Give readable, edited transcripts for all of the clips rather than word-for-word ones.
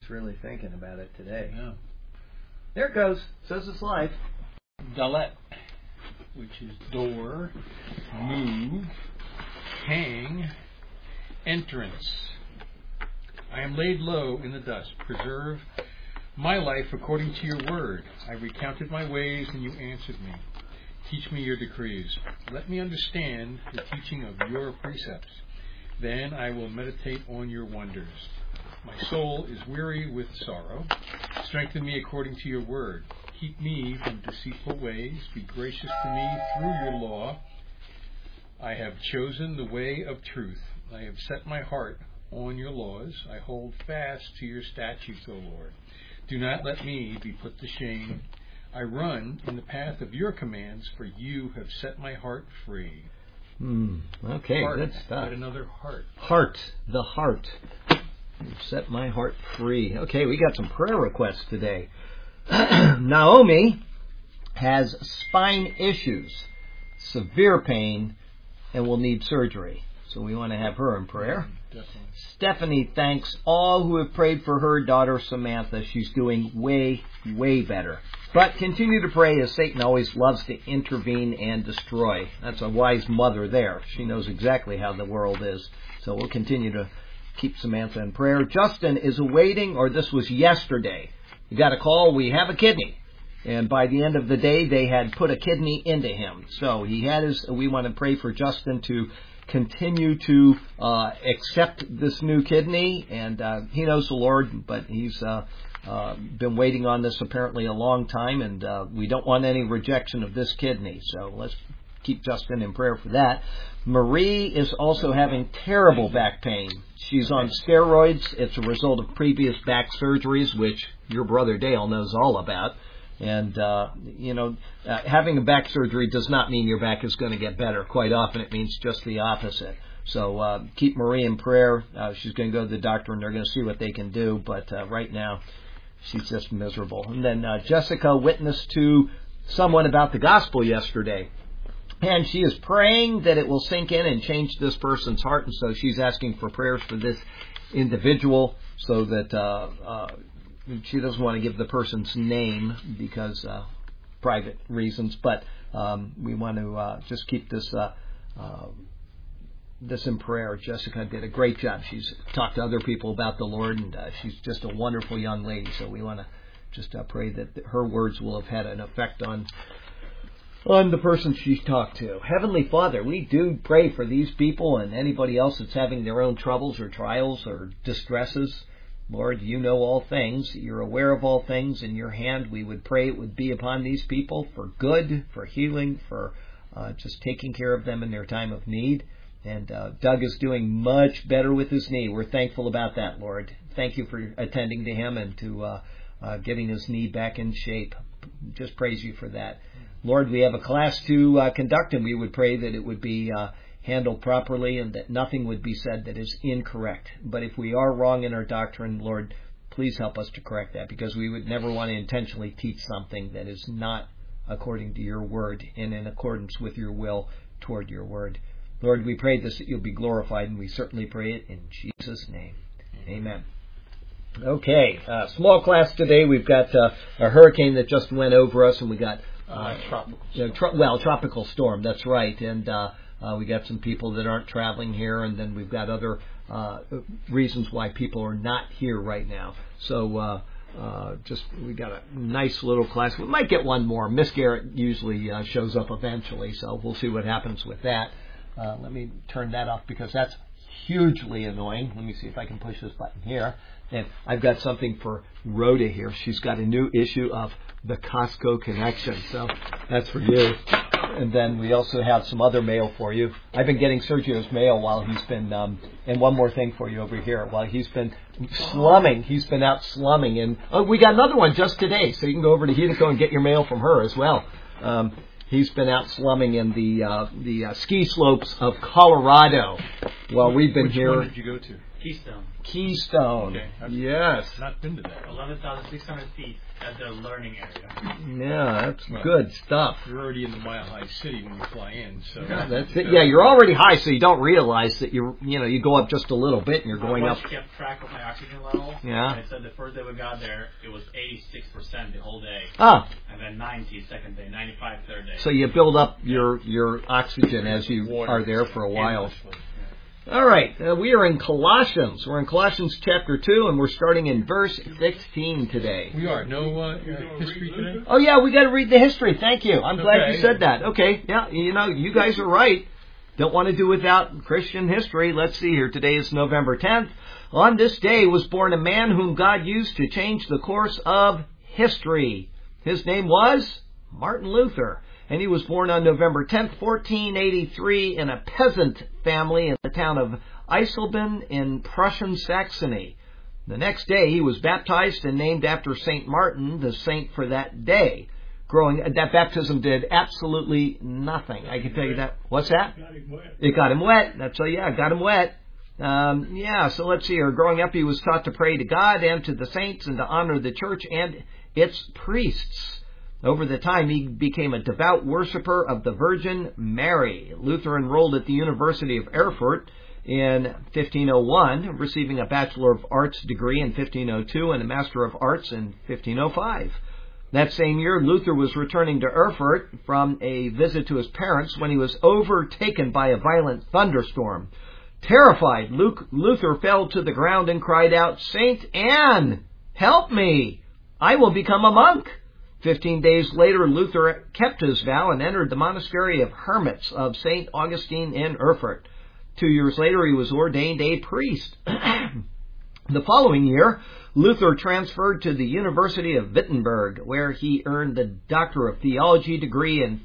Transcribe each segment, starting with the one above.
really thinking about it today. Yeah. There it goes. Says it's live. Dalet, which is door, move, hang, entrance. I am laid low in the dust. Preserve my life according to your word. I recounted my ways, and you answered me. Teach me your decrees. Let me understand the teaching of your precepts. Then I will meditate on your wonders. My soul is weary with sorrow. Strengthen me according to your word. Keep me from deceitful ways. Be gracious to me through your law. I have chosen the way of truth. I have set my heart on your laws. I hold fast to your statutes, O Lord. Do not let me be put to shame. I run in the path of your commands, for you have set my heart free. Okay, Heart. good stuff. Get another heart. Heart, the heart. You've set my heart free. Okay, we got some prayer requests today. Naomi has spine issues, severe pain, and will need surgery. So we want to have her in prayer. Definitely. Stephanie thanks all who have prayed for her daughter Samantha. She's doing way, way better. But continue to pray, as Satan always loves to intervene and destroy. That's a wise mother there. She knows exactly how the world is. So we'll continue to keep Samantha in prayer. Justin is awaiting, or this was yesterday. We got a call, we have a kidney. And by the end of the day, they had put a kidney into him. So we want to pray for Justin to continue to accept this new kidney. And he knows the Lord, but he's been waiting on this apparently a long time. And we don't want any rejection of this kidney. So let's keep Justin in prayer for that. Marie is also having terrible back pain. She's on steroids. It's a result of previous back surgeries, which your brother Dale knows all about. And, having a back surgery does not mean your back is going to get better. Quite often it means just the opposite. So keep Marie in prayer. She's going to go to the doctor and they're going to see what they can do. But right now she's just miserable. And then Jessica witnessed to someone about the gospel yesterday. And she is praying that it will sink in and change this person's heart. And so she's asking for prayers for this individual so that she doesn't want to give the person's name because private reasons. But we want to just keep this this in prayer. Jessica did a great job. She's talked to other people about the Lord, and she's just a wonderful young lady. So we want to just pray that her words will have had an effect on the person she's talked to. Heavenly Father, we do pray for these people and anybody else that's having their own troubles or trials or distresses. Lord, you know all things. You're aware of all things. In your hand, we would pray it would be upon these people for good, for healing, for just taking care of them in their time of need. And Doug is doing much better with his knee. We're thankful about that, Lord. Thank you for attending to him and to getting his knee back in shape. Just praise you for that. Lord, we have a class to conduct, and we would pray that it would be handled properly and that nothing would be said that is incorrect. But if we are wrong in our doctrine, Lord, please help us to correct that, because we would never want to intentionally teach something that is not according to your word and in accordance with your will toward your word. Lord, we pray this that you'll be glorified, and we certainly pray it in Jesus' name. Amen. Okay, small class today. We've got a hurricane that just went over us, and we got tropical storm. That's right. And we got some people that aren't traveling here, and then we've got other reasons why people are not here right now. So we got a nice little class. We might get one more. Miss Garrett usually shows up eventually, so we'll see what happens with that. Let me turn that off because that's hugely annoying. Let me see if I can push this button here. And I've got something for Rhoda here. She's got a new issue of the Costco Connection, so that's for you. And then we also have some other mail for you. I've been getting Sergio's mail while he's been, and one more thing for you over here. While he's been slumming, he's been out slumming. And we got another one just today, so you can go over to Hideko and get your mail from her as well. He's been out slumming in the ski slopes of Colorado while we've been here. Which one did you go to? Keystone. Okay. I've Yes. not been to that. 11,600 feet at the learning area. Yeah, that's good stuff. You're already in the Mile High City when you fly in, so That's it. Yeah, you're already high, so you don't realize that you go up just a little bit and you're going My up. watch kept track of my oxygen level. Yeah. And it said the first day we got there, it was 86% the whole day. Ah, And then 90 second day, 95 third day. so you build up your oxygen as you Water are there for a while. endlessly. All right, we are in Colossians. We're in Colossians chapter 2, and we're starting in verse 16 today. We are. No history today? Oh, yeah, we got to read the history. Thank you. I'm glad Okay. you said that. Okay, yeah, you guys are right. Don't want to do without Christian history. Let's see here. Today is November 10th. On this day was born a man whom God used to change the course of history. His name was Martin Luther. And he was born on November 10th, 1483, in a peasant family in the town of Eisleben in Prussian Saxony. The next day, he was baptized and named after St. Martin, the saint for that day. That baptism did absolutely nothing. I can tell you that. What's that? It got him wet. That's got him wet. So let's see here. Growing up, he was taught to pray to God and to the saints and to honor the church and its priests. Over the time, he became a devout worshiper of the Virgin Mary. Luther enrolled at the University of Erfurt in 1501, receiving a Bachelor of Arts degree in 1502 and a Master of Arts in 1505. That same year, Luther was returning to Erfurt from a visit to his parents when he was overtaken by a violent thunderstorm. Terrified, Luther fell to the ground and cried out, "Saint Anne, help me! I will become a monk." 15 days later, Luther kept his vow and entered the monastery of hermits of St. Augustine in Erfurt. 2 years later, he was ordained a priest. The following year, Luther transferred to the University of Wittenberg, where he earned the Doctor of Theology degree in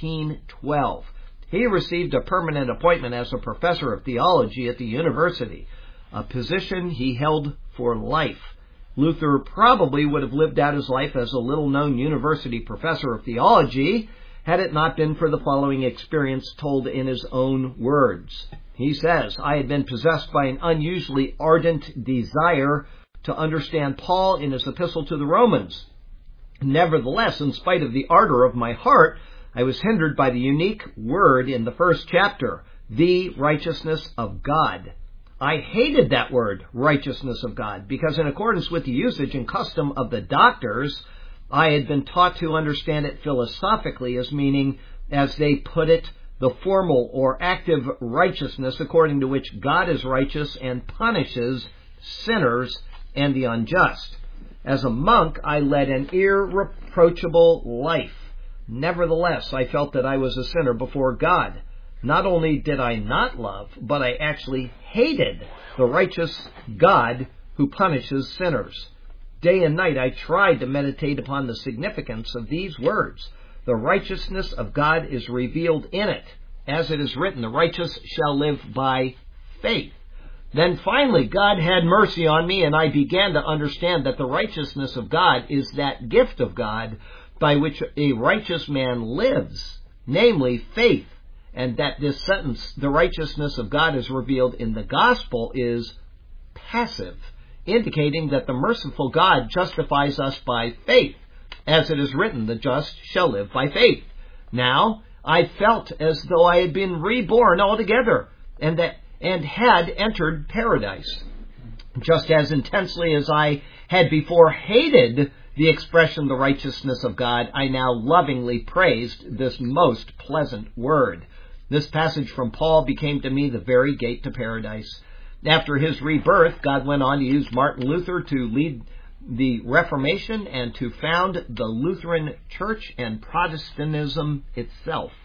1512. He received a permanent appointment as a professor of theology at the university, a position he held for life. Luther probably would have lived out his life as a little-known university professor of theology had it not been for the following experience told in his own words. He says, "I had been possessed by an unusually ardent desire to understand Paul in his epistle to the Romans. Nevertheless, in spite of the ardor of my heart, I was hindered by the unique word in the first chapter, the righteousness of God. I hated that word, righteousness of God, because in accordance with the usage and custom of the doctors, I had been taught to understand it philosophically as meaning, as they put it, the formal or active righteousness according to which God is righteous and punishes sinners and the unjust. As a monk, I led an irreproachable life. Nevertheless, I felt that I was a sinner before God. Not only did I not love, but I actually hated the righteous God who punishes sinners. Day and night I tried to meditate upon the significance of these words. The righteousness of God is revealed in it. As it is written, the righteous shall live by faith. Then finally God had mercy on me, and I began to understand that the righteousness of God is that gift of God by which a righteous man lives, namely faith. And that this sentence, the righteousness of God is revealed in the gospel, is passive, indicating that the merciful God justifies us by faith. As it is written, the just shall live by faith. Now, I felt as though I had been reborn altogether and had entered paradise. Just as intensely as I had before hated the expression, the righteousness of God, I now lovingly praised this most pleasant word. This passage from Paul became to me the very gate to paradise. After his rebirth, God went on to use Martin Luther to lead the Reformation and to found the Lutheran Church and Protestantism itself.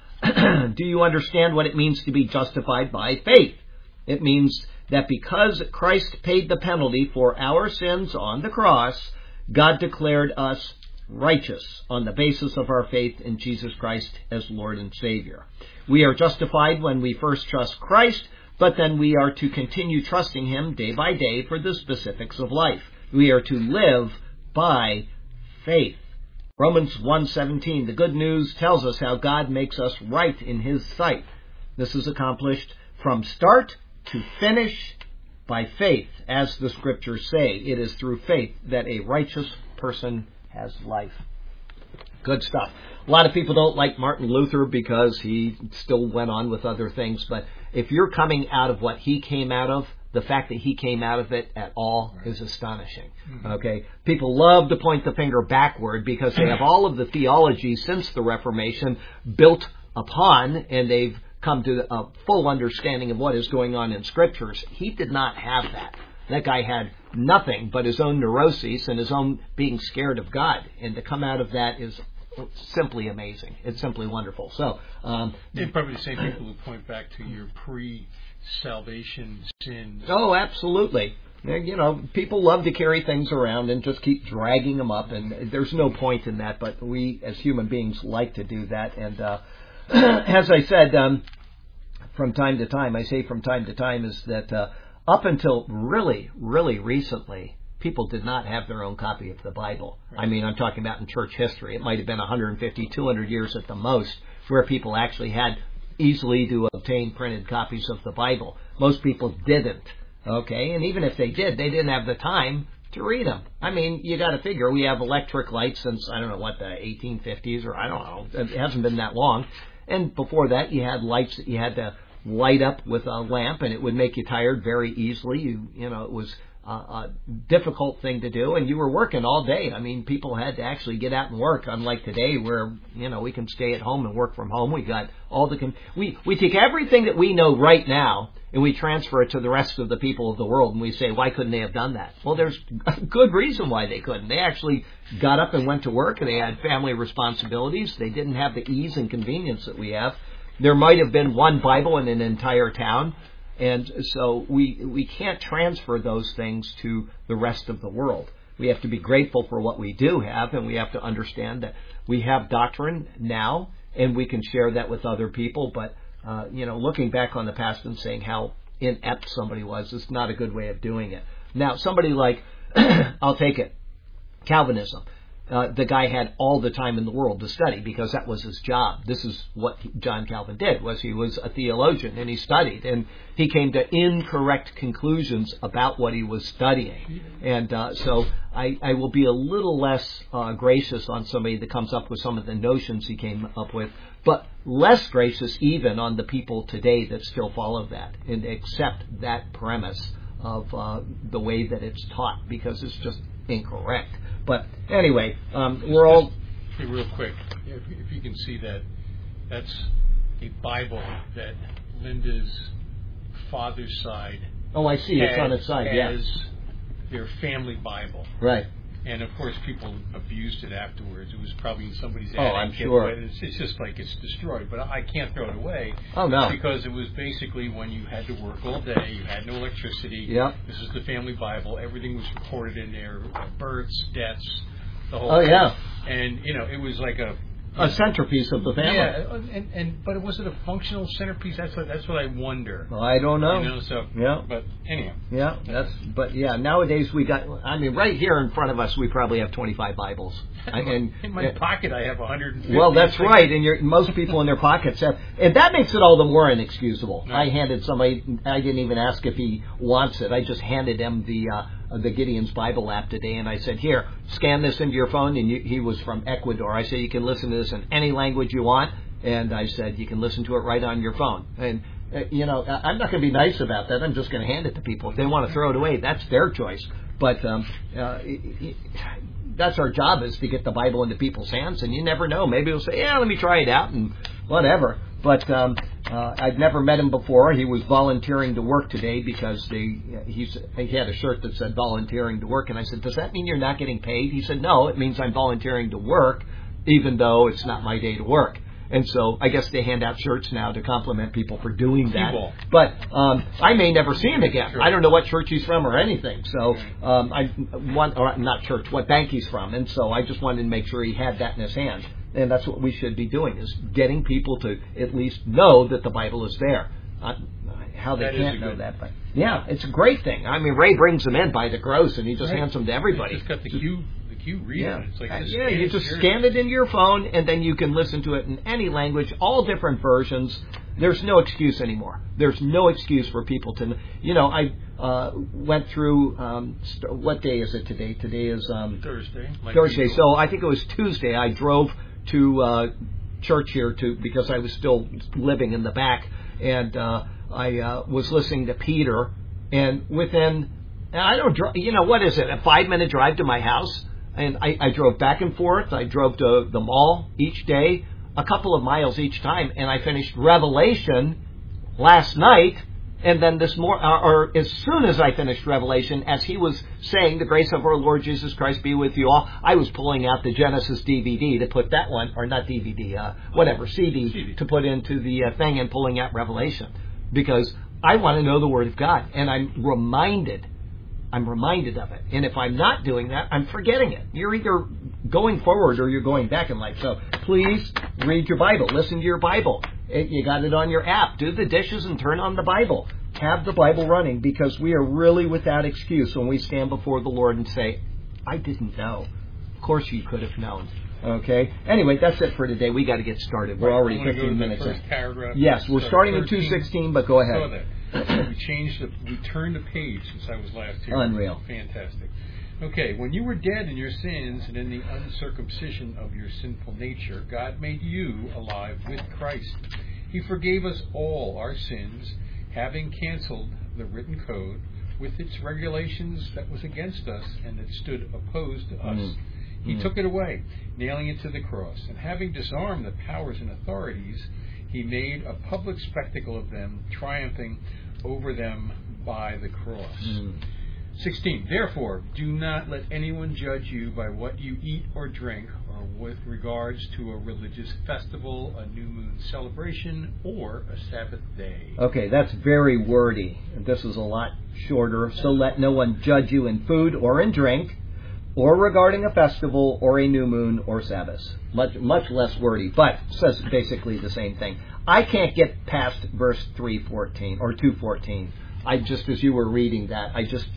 Do you understand what it means to be justified by faith? It means that because Christ paid the penalty for our sins on the cross, God declared us righteous on the basis of our faith in Jesus Christ as Lord and Savior. We are justified when we first trust Christ, but then we are to continue trusting Him day by day for the specifics of life. We are to live by faith. Romans 1:17, the good news tells us how God makes us right in His sight. This is accomplished from start to finish by faith, as the Scriptures say. It is through faith that a righteous person has life. Good stuff. A lot of people don't like Martin Luther because he still went on with other things, but if you're coming out of what he came out of, the fact that he came out of it at all is astonishing. Okay? People love to point the finger backward because they have all of the theology since the Reformation built upon, and they've come to a full understanding of what is going on in Scriptures. He did not have that. That guy had nothing but his own neuroses and his own being scared of God. And to come out of that is simply amazing. It's simply wonderful. So, they're probably the same people who point back to your pre-salvation sins. Oh, absolutely. You know, people love to carry things around and just keep dragging them up, and there's no point in that, but we as human beings like to do that. And as I said, from time to time, I say from time to time, is that up until really, really recently, people did not have their own copy of the Bible. Right. I mean, I'm talking about in church history. It might have been 150, 200 years at the most where people actually had easily to obtain printed copies of the Bible. Most people didn't. Okay, and even if they did, they didn't have the time to read them. I mean, you got to figure we have electric lights since, I don't know what, the 1850s, or I don't know. It hasn't been that long. And before that, you had lights that you had to light up with a lamp, and it would make you tired very easily. You know, it was a difficult thing to do, and you were working all day. I mean, people had to actually get out and work, unlike today where, you know, we can stay at home and work from home. We got all the... We take everything that we know right now and we transfer it to the rest of the people of the world, and we say, why couldn't they have done that? Well, there's a good reason why they couldn't. They actually got up and went to work, and they had family responsibilities. They didn't have the ease and convenience that we have. There might have been one Bible in an entire town, and so we can't transfer those things to the rest of the world. We have to be grateful for what we do have, and we have to understand that we have doctrine now, and we can share that with other people, but looking back on the past and saying how inept somebody was is not a good way of doing it. Now, somebody like, I'll take it, Calvinism. The guy had all the time in the world to study because that was his job. This is what John Calvin did, was he was a theologian and he studied, and he came to incorrect conclusions about what he was studying. And so I will be a little less gracious on somebody that comes up with some of the notions he came up with, but less gracious even on the people today that still follow that and accept that premise of the way that it's taught, because it's just incorrect. But anyway, we're all... Hey, real quick, if you can see that, that's a Bible that Linda's father's side... Oh, I see. It's on its side, yeah. ...as their family Bible. Right. And, of course, people abused it afterwards. It was probably in somebody's attic. Oh, I'm sure. It's just like it's destroyed. But I can't throw it away. Oh, no. Because it was basically when you had to work all day, you had no electricity. Yep. This is the family Bible. Everything was recorded in there. Births, deaths, the whole thing. Yeah. And, it was like a centerpiece of the family. Yeah, but was it a functional centerpiece? That's what I wonder. Well, I don't know. Yeah. But anyhow. Yeah, nowadays we got, right here in front of us we probably have 25 Bibles. In my pocket I have 150. Well, that's right, and most people in their pockets have, and that makes it all the more inexcusable. No. I handed somebody, I didn't even ask if he wants it, I just handed him the Gideon's Bible app today, and I said, here, scan this into your phone, and he was from Ecuador. I said, you can listen to this in any language you want, and I said, you can listen to it right on your phone. And, I'm not going to be nice about that. I'm just going to hand it to people. If they want to throw it away, that's their choice. But that's our job, is to get the Bible into people's hands, and you never know. Maybe they'll say, yeah, let me try it out, and whatever. But I'd never met him before. He was volunteering to work today because he had a shirt that said volunteering to work. And I said, does that mean you're not getting paid? He said, no, it means I'm volunteering to work, even though it's not my day to work. And so I guess they hand out shirts now to compliment people for doing that. Cool. But I may never see him again. Sure. I don't know what church he's from or anything. So what bank he's from. And so I just wanted to make sure he had that in his hand. And that's what we should be doing, is getting people to at least know that the Bible is there. How they can't know that. But yeah, it's a great thing. I mean, Ray brings them in by the gross, and he just hands them to everybody. He's got the Q reader. It's like you just scan it into your phone, and then you can listen to it in any language, all different versions. There's no excuse anymore. There's no excuse for people to, I went through, what day is it today? Today is Thursday. Thursday. So I think it was Tuesday. I drove to church here because I was still living in the back, and I was listening to Peter, and within, I don't, what is it, a 5-minute drive to my house? And I drove back and forth. I drove to the mall each day, a couple of miles each time, and I finished Revelation last night. And then this morning, or as soon as I finished Revelation, as he was saying, "The grace of our Lord Jesus Christ be with you all," I was pulling out the Genesis DVD to put that one, or not DVD, CD, to put into the thing, and pulling out Revelation, because I want to know the Word of God, and I'm reminded of it. And if I'm not doing that, I'm forgetting it. You're either going forward or you're going back in life. So please read your Bible. Listen to your Bible. You got it on your app. Do the dishes and turn on the Bible. Have the Bible running, because we are really without excuse when we stand before the Lord and say, "I didn't know." Of course you could have known. Okay? Anyway, that's it for today. We got to get started. We're already 15 minutes in. Yes, we're starting in 2:16, but go ahead. We turned the page since I was last here. Unreal. Fantastic. Okay, when you were dead in your sins and in the uncircumcision of your sinful nature, God made you alive with Christ. He forgave us all our sins, having canceled the written code with its regulations that was against us and that stood opposed to us. He took it away, nailing it to the cross. And having disarmed the powers and authorities, he made a public spectacle of them, triumphing over them by the cross. 16. Therefore, do not let anyone judge you by what you eat or drink, or with regards to a religious festival, a new moon celebration, or a Sabbath day. Okay, that's very wordy. This is a lot shorter. So let no one judge you in food or in drink, or regarding a festival, or a new moon, or Sabbath. Much less wordy, but says basically the same thing. I can't get past verse 3:14 or 2:14. I just, as you were reading that,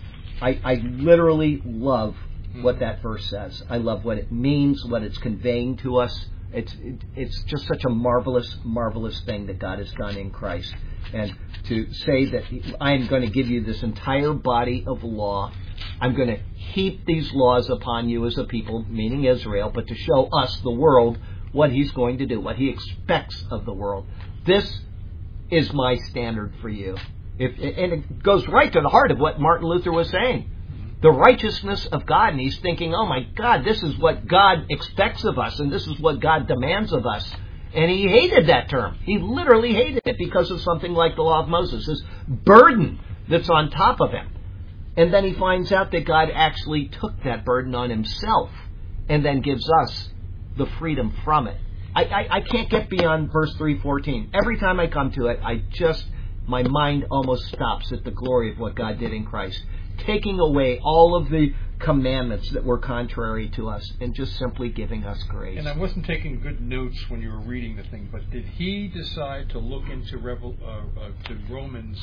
I literally love what that verse says. I love what it means, what it's conveying to us. It's just such a marvelous thing that God has done in Christ. And to say that I am going to give you this entire body of law, I'm going to heap these laws upon you as a people, meaning Israel, but to show us, the world, what He's going to do, what He expects of the world. This is my standard for you. And it goes right to the heart of what Martin Luther was saying. The righteousness of God. And he's thinking, oh my God, this is what God expects of us, and this is what God demands of us. And he hated that term. He literally hated it because of something like the law of Moses, this burden that's on top of him. And then he finds out that God actually took that burden on Himself and then gives us the freedom from it. I can't get beyond verse 3:14. Every time I come to it, my mind almost stops at the glory of what God did in Christ, taking away all of the commandments that were contrary to us and just simply giving us grace. And I wasn't taking good notes when you were reading the thing, but did he decide to look into to Romans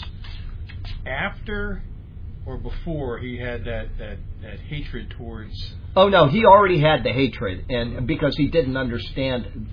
after or before he had that hatred towards? Oh no, he already had the hatred, and because he didn't understand,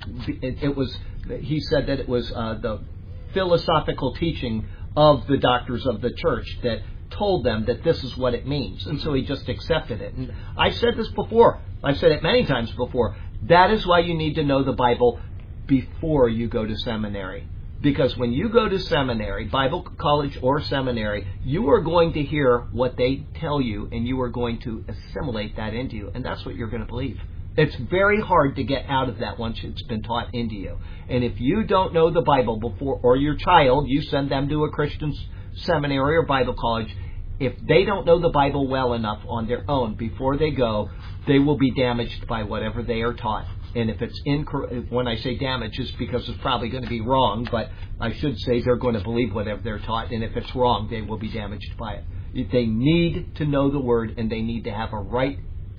he said that it was the philosophical teaching of the doctors of the church that told them that this is what it means. And so he just accepted it. And I've said this before. I've said it many times before. That is why you need to know the Bible before you go to seminary. Because when you go to seminary, Bible college or seminary, you are going to hear what they tell you, and you are going to assimilate that into you. And that's what you're going to believe. It's very hard to get out of that once it's been taught into you. And if you don't know the Bible before, or your child, you send them to a Christian seminary or Bible college, if they don't know the Bible well enough on their own before they go, they will be damaged by whatever they are taught. And if it's incorrect, when I say damage, it's because it's probably going to be wrong, but I should say they're going to believe whatever they're taught, and if it's wrong, they will be damaged by it. They need to know the Word, and they need to have a right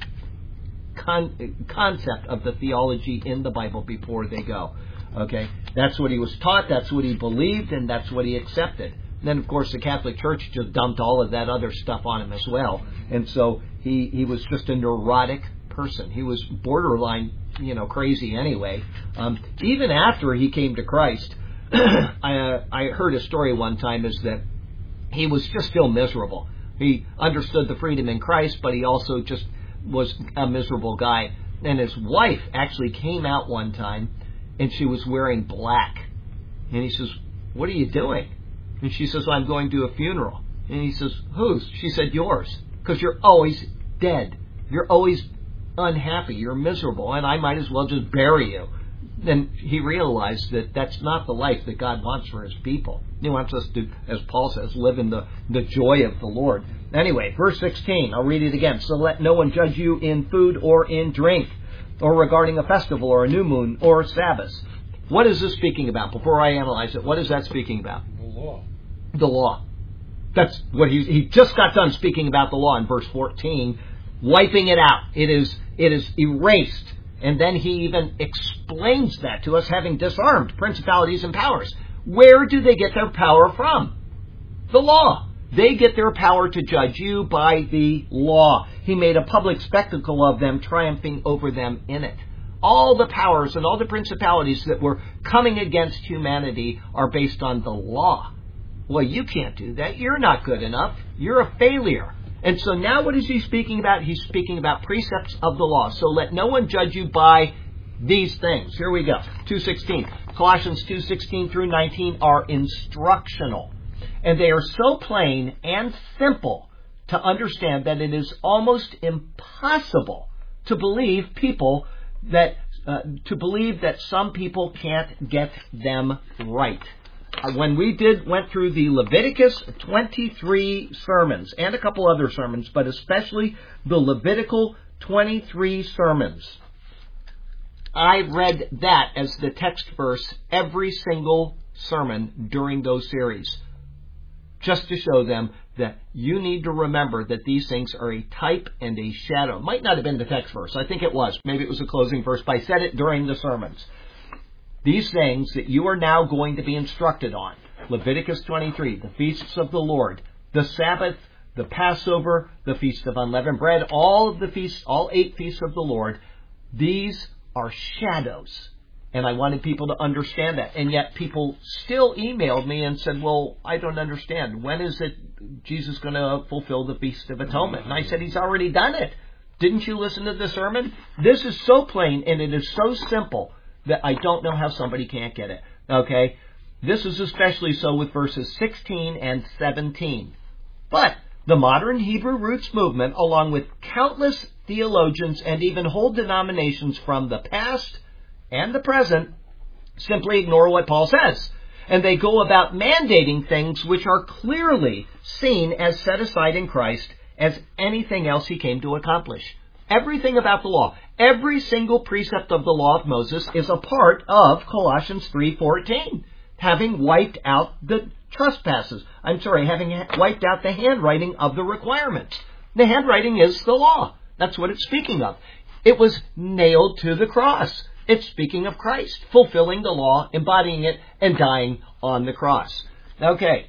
concept of the theology in the Bible before they go. Okay, that's what he was taught, that's what he believed, and that's what he accepted. And then, of course, the Catholic Church just dumped all of that other stuff on him as well. And so he was just a neurotic person. He was borderline, crazy anyway. Even after he came to Christ, I heard a story one time is that he was just still miserable. He understood the freedom in Christ, but he also just was a miserable guy. And his wife actually came out one time, and she was wearing black. And he says, "What are you doing?" And she says, "I'm going to a funeral." And he says, "Whose?" She said, "Yours. Because you're always dead. You're always unhappy. You're miserable. And I might as well just bury you." Then he realized that that's not the life that God wants for His people. He wants us to, as Paul says, live in the joy of the Lord. Anyway, verse 16, I'll read it again. "So let no one judge you in food or in drink, or regarding a festival or a new moon or Sabbath." What is this speaking about? Before I analyze it, what is that speaking about? The law. The law. That's what he just got done speaking about the law in verse 14, wiping it out. It is erased. And then he even explains that to us, having disarmed principalities and powers. Where do they get their power from? The law. They get their power to judge you by the law. He made a public spectacle of them, triumphing over them in it. All the powers and all the principalities that were coming against humanity are based on the law. Well, you can't do that. You're not good enough. You're a failure. And so now what is he speaking about? He's speaking about precepts of the law. So let no one judge you by these things. Here we go. 2:16. Colossians 2:16 through 19 are instructional. And they are so plain and simple to understand that it is almost impossible to believe that some people can't get them right. When we went through the Leviticus 23 sermons and a couple other sermons, but especially the Levitical 23 sermons, I read that as the text verse every single sermon during those series, just to show them that you need to remember that these things are a type and a shadow. It might not have been the text verse. I think it was. Maybe it was a closing verse, but I said it during the sermons. These things that you are now going to be instructed on, Leviticus 23, the feasts of the Lord, the Sabbath, the Passover, the Feast of Unleavened Bread, all of the feasts, all 8 feasts of the Lord, these are shadows. And I wanted people to understand that. And yet people still emailed me and said, "Well, I don't understand. When is it Jesus going to fulfill the Feast of Atonement?" And I said, "He's already done it. Didn't you listen to the sermon?" This is so plain and it is so simple that I don't know how somebody can't get it. Okay? This is especially so with verses 16 and 17. But the modern Hebrew roots movement, along with countless theologians and even whole denominations from the past and the present, simply ignore what Paul says. And they go about mandating things which are clearly seen as set aside in Christ as anything else He came to accomplish. Everything about the law, every single precept of the law of Moses is a part of Colossians 3:14, having wiped out the trespasses. Having wiped out the handwriting of the requirements. The handwriting is the law. That's what it's speaking of. It was nailed to the cross. It's speaking of Christ, fulfilling the law, embodying it, and dying on the cross. Okay.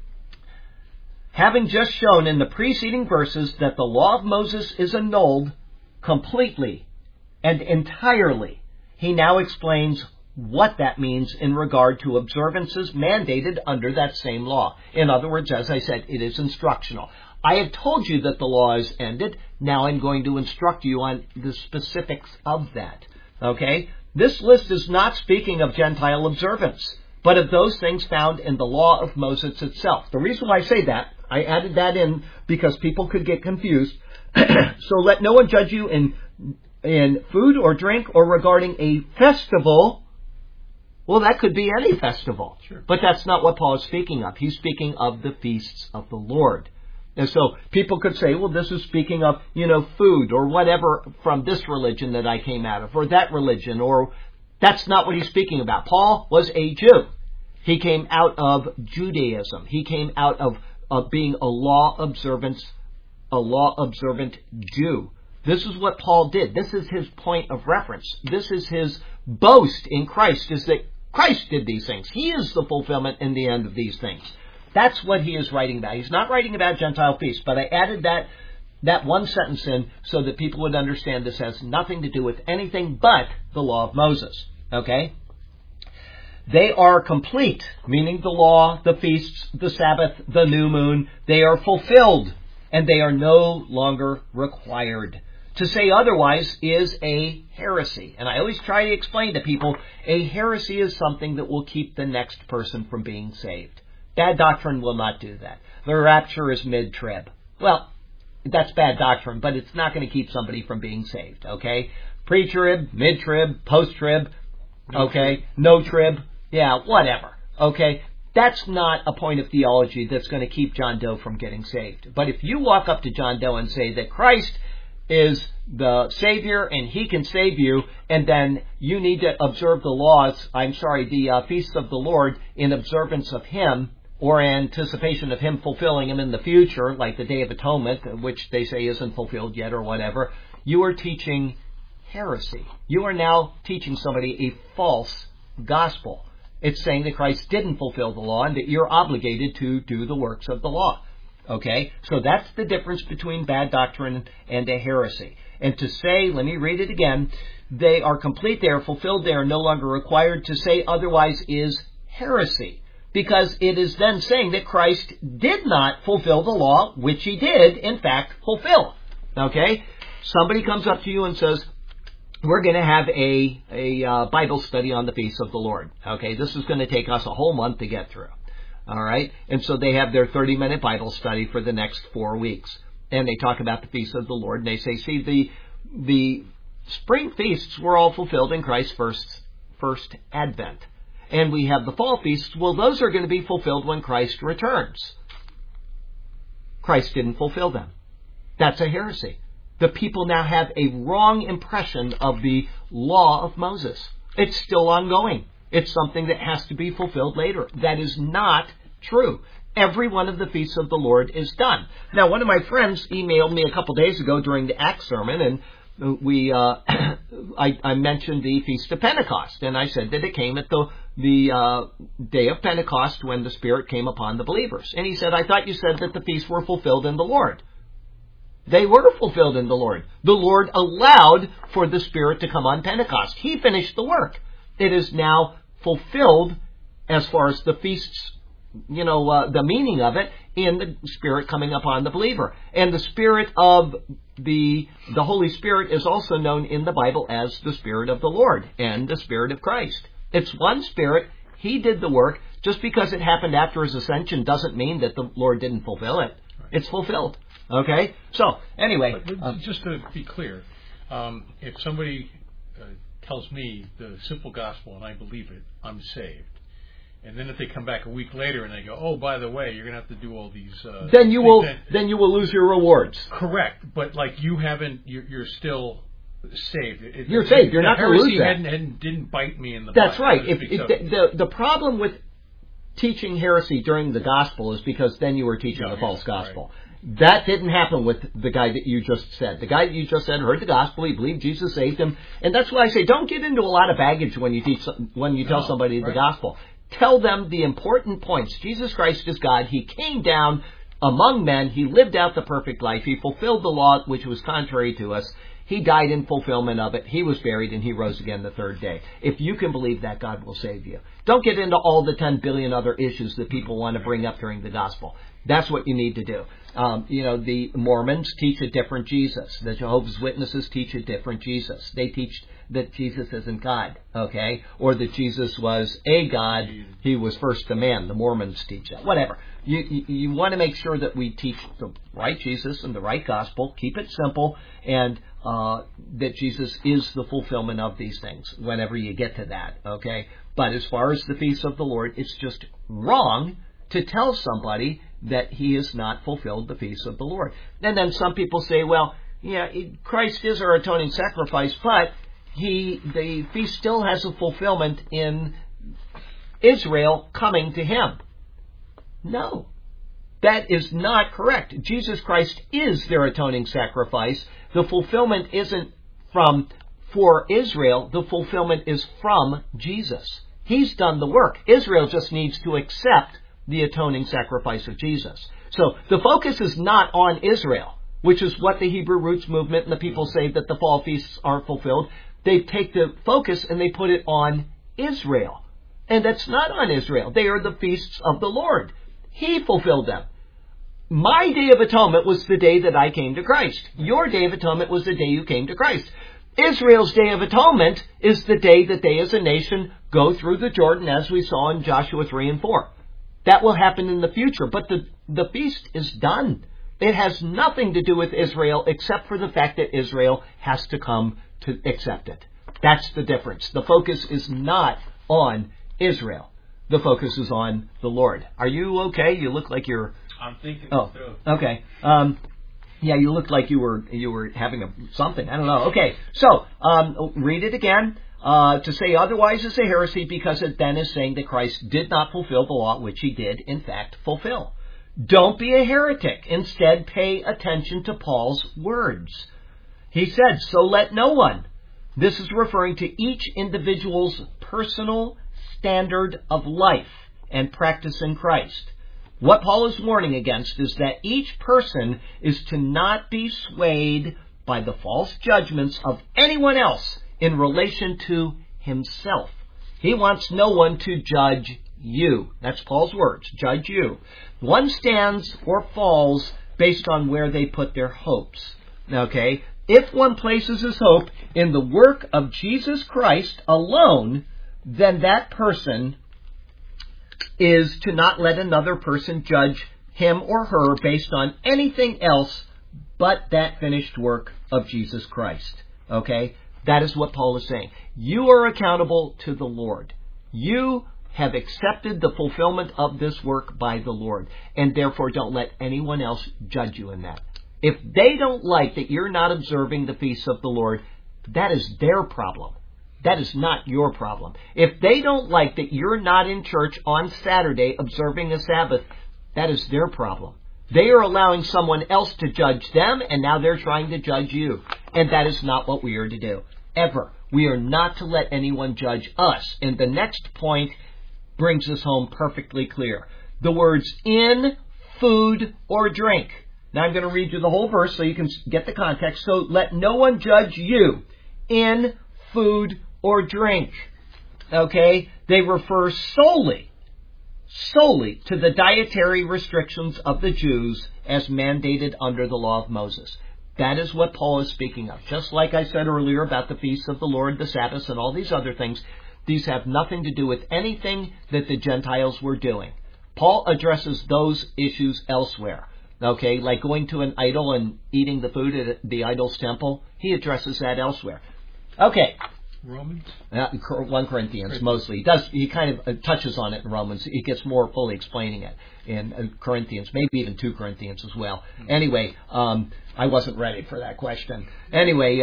Having just shown in the preceding verses that the law of Moses is annulled completely and entirely, he now explains what that means in regard to observances mandated under that same law. In other words, as I said, it is instructional. I have told you that the law is ended. Now I'm going to instruct you on the specifics of that. Okay? This list is not speaking of Gentile observance, but of those things found in the law of Moses itself. The reason why I say that, I added that in because people could get confused. So let no one judge you in food or drink or regarding a festival. Well, that could be any festival. Sure. But that's not what Paul is speaking of. He's speaking of the feasts of the Lord. And so people could say, well, this is speaking of, food or whatever from this religion that I came out of, or that religion, or that's not what he's speaking about. Paul was a Jew. He came out of Judaism. He came out of being a law observant Jew. This is what Paul did. This is his point of reference. This is his boast in Christ, is that Christ did these things. He is the fulfillment in the end of these things. That's what he is writing about. He's not writing about Gentile feasts, but I added that one sentence in so that people would understand this has nothing to do with anything but the law of Moses. Okay? They are complete, meaning the law, the feasts, the Sabbath, the new moon. They are fulfilled, and they are no longer required. To say otherwise is a heresy. And I always try to explain to people, a heresy is something that will keep the next person from being saved. Bad doctrine will not do that. The rapture is mid-trib. Well, that's bad doctrine, but it's not going to keep somebody from being saved, okay? Pre-trib, mid-trib, post-trib, okay? No trib, yeah, whatever, okay? That's not a point of theology that's going to keep John Doe from getting saved. But if you walk up to John Doe and say that Christ is the Savior and He can save you, and then you need to observe the feasts of the Lord in observance of Him, or anticipation of Him fulfilling them in the future, like the Day of Atonement, which they say isn't fulfilled yet or whatever, you are teaching heresy. You are now teaching somebody a false gospel. It's saying that Christ didn't fulfill the law and that you're obligated to do the works of the law. Okay? So that's the difference between bad doctrine and a heresy. And to say, let me read it again, they are complete, they are fulfilled, they are no longer required, to say otherwise is heresy. Because it is then saying that Christ did not fulfill the law, which He did, in fact, fulfill. Okay? Somebody comes up to you and says, we're going to have a Bible study on the feasts of the Lord. Okay? This is going to take us a whole month to get through. All right? And so they have their 30-minute Bible study for the next 4 weeks. And they talk about the feasts of the Lord. And they say, see, the spring feasts were all fulfilled in Christ's first advent. And we have the fall feasts. Well, those are going to be fulfilled when Christ returns. Christ didn't fulfill them. That's a heresy. The people now have a wrong impression of the law of Moses. It's still ongoing. It's something that has to be fulfilled later. That is not true. Every one of the feasts of the Lord is done. Now, one of my friends emailed me a couple days ago during the Acts sermon, and I mentioned the Feast of Pentecost, and I said that it came at the day of Pentecost when the Spirit came upon the believers. And he said, I thought you said that the feasts were fulfilled in the Lord. They were fulfilled in the Lord. The Lord allowed for the Spirit to come on Pentecost. He finished the work. It is now fulfilled as far as the feasts, the meaning of it, in the Spirit coming upon the believer. And the Spirit of the Holy Spirit is also known in the Bible as the Spirit of the Lord and the Spirit of Christ. It's one Spirit. He did the work. Just because it happened after His ascension doesn't mean that the Lord didn't fulfill it. Right. It's fulfilled. Okay? So, anyway. But just to be clear, if somebody tells me the simple gospel and I believe it, I'm saved. And then if they come back a week later and they go, oh, by the way, you're going to have to do all these... Then you will lose your rewards. Correct. But you're still saved. You're saved. You're not going to lose that. Didn't bite me in the butt. That's right. The problem with teaching heresy during the gospel is because then you were teaching a false gospel. Right. That didn't happen with the guy that you just said. The guy that you just said heard the gospel, he believed Jesus saved him, and that's why I say don't get into a lot of baggage when you tell somebody the gospel. Tell them the important points. Jesus Christ is God. He came down among men. He lived out the perfect life. He fulfilled the law, which was contrary to us. He died in fulfillment of it. He was buried, and He rose again the third day. If you can believe that, God will save you. Don't get into all the 10 billion other issues that people want to bring up during the gospel. That's what you need to do. The Mormons teach a different Jesus. The Jehovah's Witnesses teach a different Jesus. They teach that Jesus isn't God, okay? Or that Jesus was a God. He was first a man. The Mormons teach that. Whatever. You want to make sure that we teach the right Jesus and the right gospel. Keep it simple, and that Jesus is the fulfillment of these things whenever you get to that, okay? But as far as the feasts of the Lord, it's just wrong to tell somebody that He has not fulfilled the feasts of the Lord. And then some people say, well, yeah, Christ is our atoning sacrifice, but the feast still has a fulfillment in Israel coming to Him. No, that is not correct. Jesus Christ is their atoning sacrifice. The fulfillment isn't for Israel. The fulfillment is from Jesus. He's done the work. Israel just needs to accept the atoning sacrifice of Jesus. So the focus is not on Israel, which is what the Hebrew Roots movement and the people say that the fall feasts are fulfilled. They take the focus and they put it on Israel. And that's not on Israel. They are the feasts of the Lord. He fulfilled them. My Day of Atonement was the day that I came to Christ. Your Day of Atonement was the day you came to Christ. Israel's Day of Atonement is the day that they as a nation go through the Jordan, as we saw in Joshua 3 and 4. That will happen in the future, but the feast is done. It has nothing to do with Israel except for the fact that Israel has to come to accept it. That's the difference. The focus is not on Israel. The focus is on the Lord. Are you okay? You look like you're... I'm thinking through. Okay. Yeah, you looked like you were having something. I don't know. Okay. So, read it again. To say otherwise is a heresy, because it then is saying that Christ did not fulfill the law, which he did, in fact, fulfill. Don't be a heretic. Instead, pay attention to Paul's words. He said, so let no one. This is referring to each individual's personal standard of life and practice in Christ. What Paul is warning against is that each person is to not be swayed by the false judgments of anyone else in relation to himself. He wants no one to judge you. That's Paul's words, judge you. One stands or falls based on where they put their hopes. Okay? If one places his hope in the work of Jesus Christ alone, then that person is to not let another person judge him or her based on anything else but that finished work of Jesus Christ. Okay? That is what Paul is saying. You are accountable to the Lord. You have accepted the fulfillment of this work by the Lord, and therefore don't let anyone else judge you in that. If they don't like that you're not observing the feasts of the Lord, that is their problem. That is not your problem. If they don't like that you're not in church on Saturday observing the Sabbath, that is their problem. They are allowing someone else to judge them, and now they're trying to judge you. And that is not what we are to do. Ever. We are not to let anyone judge us. And the next point brings this home perfectly clear. The words in, food, or drink. Now I'm going to read you the whole verse so you can get the context. So let no one judge you in, food, or drink. Okay? They refer solely to the dietary restrictions of the Jews as mandated under the law of Moses. That is what Paul is speaking of. Just like I said earlier about the feasts of the Lord, the Sabbaths, and all these other things, these have nothing to do with anything that the Gentiles were doing. Paul addresses those issues elsewhere. Okay, like going to an idol and eating the food at the idol's temple. He addresses that elsewhere. Okay. Romans? 1 Corinthians, mostly. He kind of touches on it in Romans. He gets more fully explaining it in Corinthians, maybe even 2 Corinthians as well. Anyway, I wasn't ready for that question. Anyway,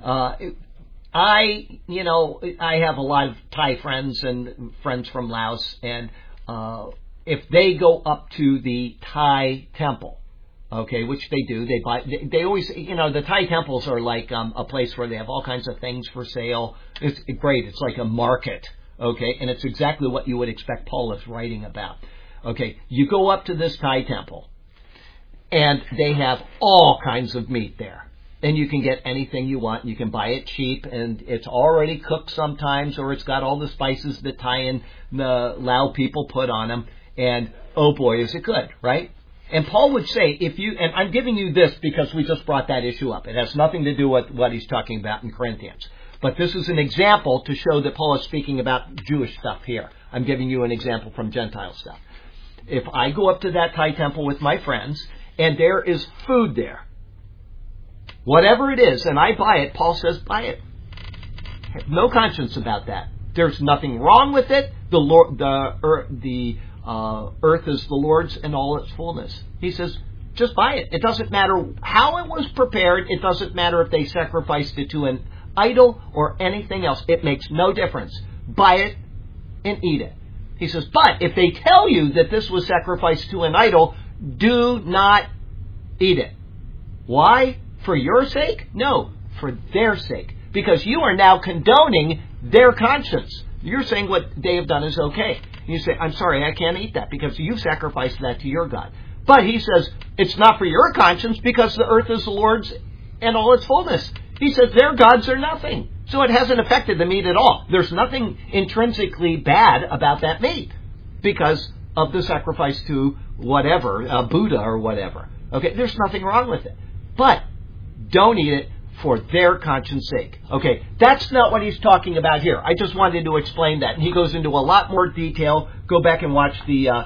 I have a lot of Thai friends and friends from Laos, and if they go up to the Thai temple, okay, which they do, they always, the Thai temples are like a place where they have all kinds of things for sale. It's great. It's like a market, okay, and it's exactly what you would expect Paul is writing about. Okay, you go up to this Thai temple, and they have all kinds of meat there. And you can get anything you want. You can buy it cheap, and it's already cooked sometimes, or it's got all the spices that Thai and the Lao people put on them. And oh boy, is it good, right? And Paul would say, and I'm giving you this because we just brought that issue up. It has nothing to do with what he's talking about in Corinthians. But this is an example to show that Paul is speaking about Jewish stuff here. I'm giving you an example from Gentile stuff. If I go up to that Thai temple with my friends, and there is food there, whatever it is, and I buy it, Paul says, buy it. No conscience about that. There's nothing wrong with it. The earth is the Lord's and all its fullness. He says, just buy it. It doesn't matter how it was prepared. It doesn't matter if they sacrificed it to an idol or anything else. It makes no difference. Buy it and eat it. He says, but if they tell you that this was sacrificed to an idol, do not eat it. Why? For your sake? No, for their sake. Because you are now condoning their conscience. You're saying what they have done is okay. And you say, I'm sorry, I can't eat that because you sacrificed that to your God. But he says, it's not for your conscience because the earth is the Lord's and all its fullness. He says, their gods are nothing. So it hasn't affected the meat at all. There's nothing intrinsically bad about that meat because of the sacrifice to whatever, Buddha or whatever. Okay, there's nothing wrong with it. But don't eat it for their conscience sake. Okay, that's not what he's talking about here. I just wanted to explain that. And he goes into a lot more detail. Go back and watch the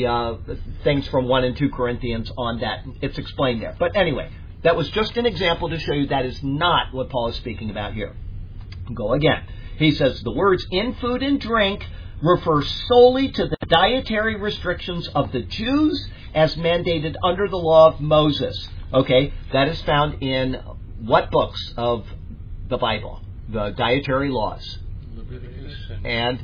things from 1 and 2 Corinthians on that. It's explained there. But anyway, that was just an example to show you that is not what Paul is speaking about here. Go again. He says the words in food and drink refer solely to the dietary restrictions of the Jews as mandated under the law of Moses. Okay, that is found in what books of the Bible? The dietary laws. Leviticus And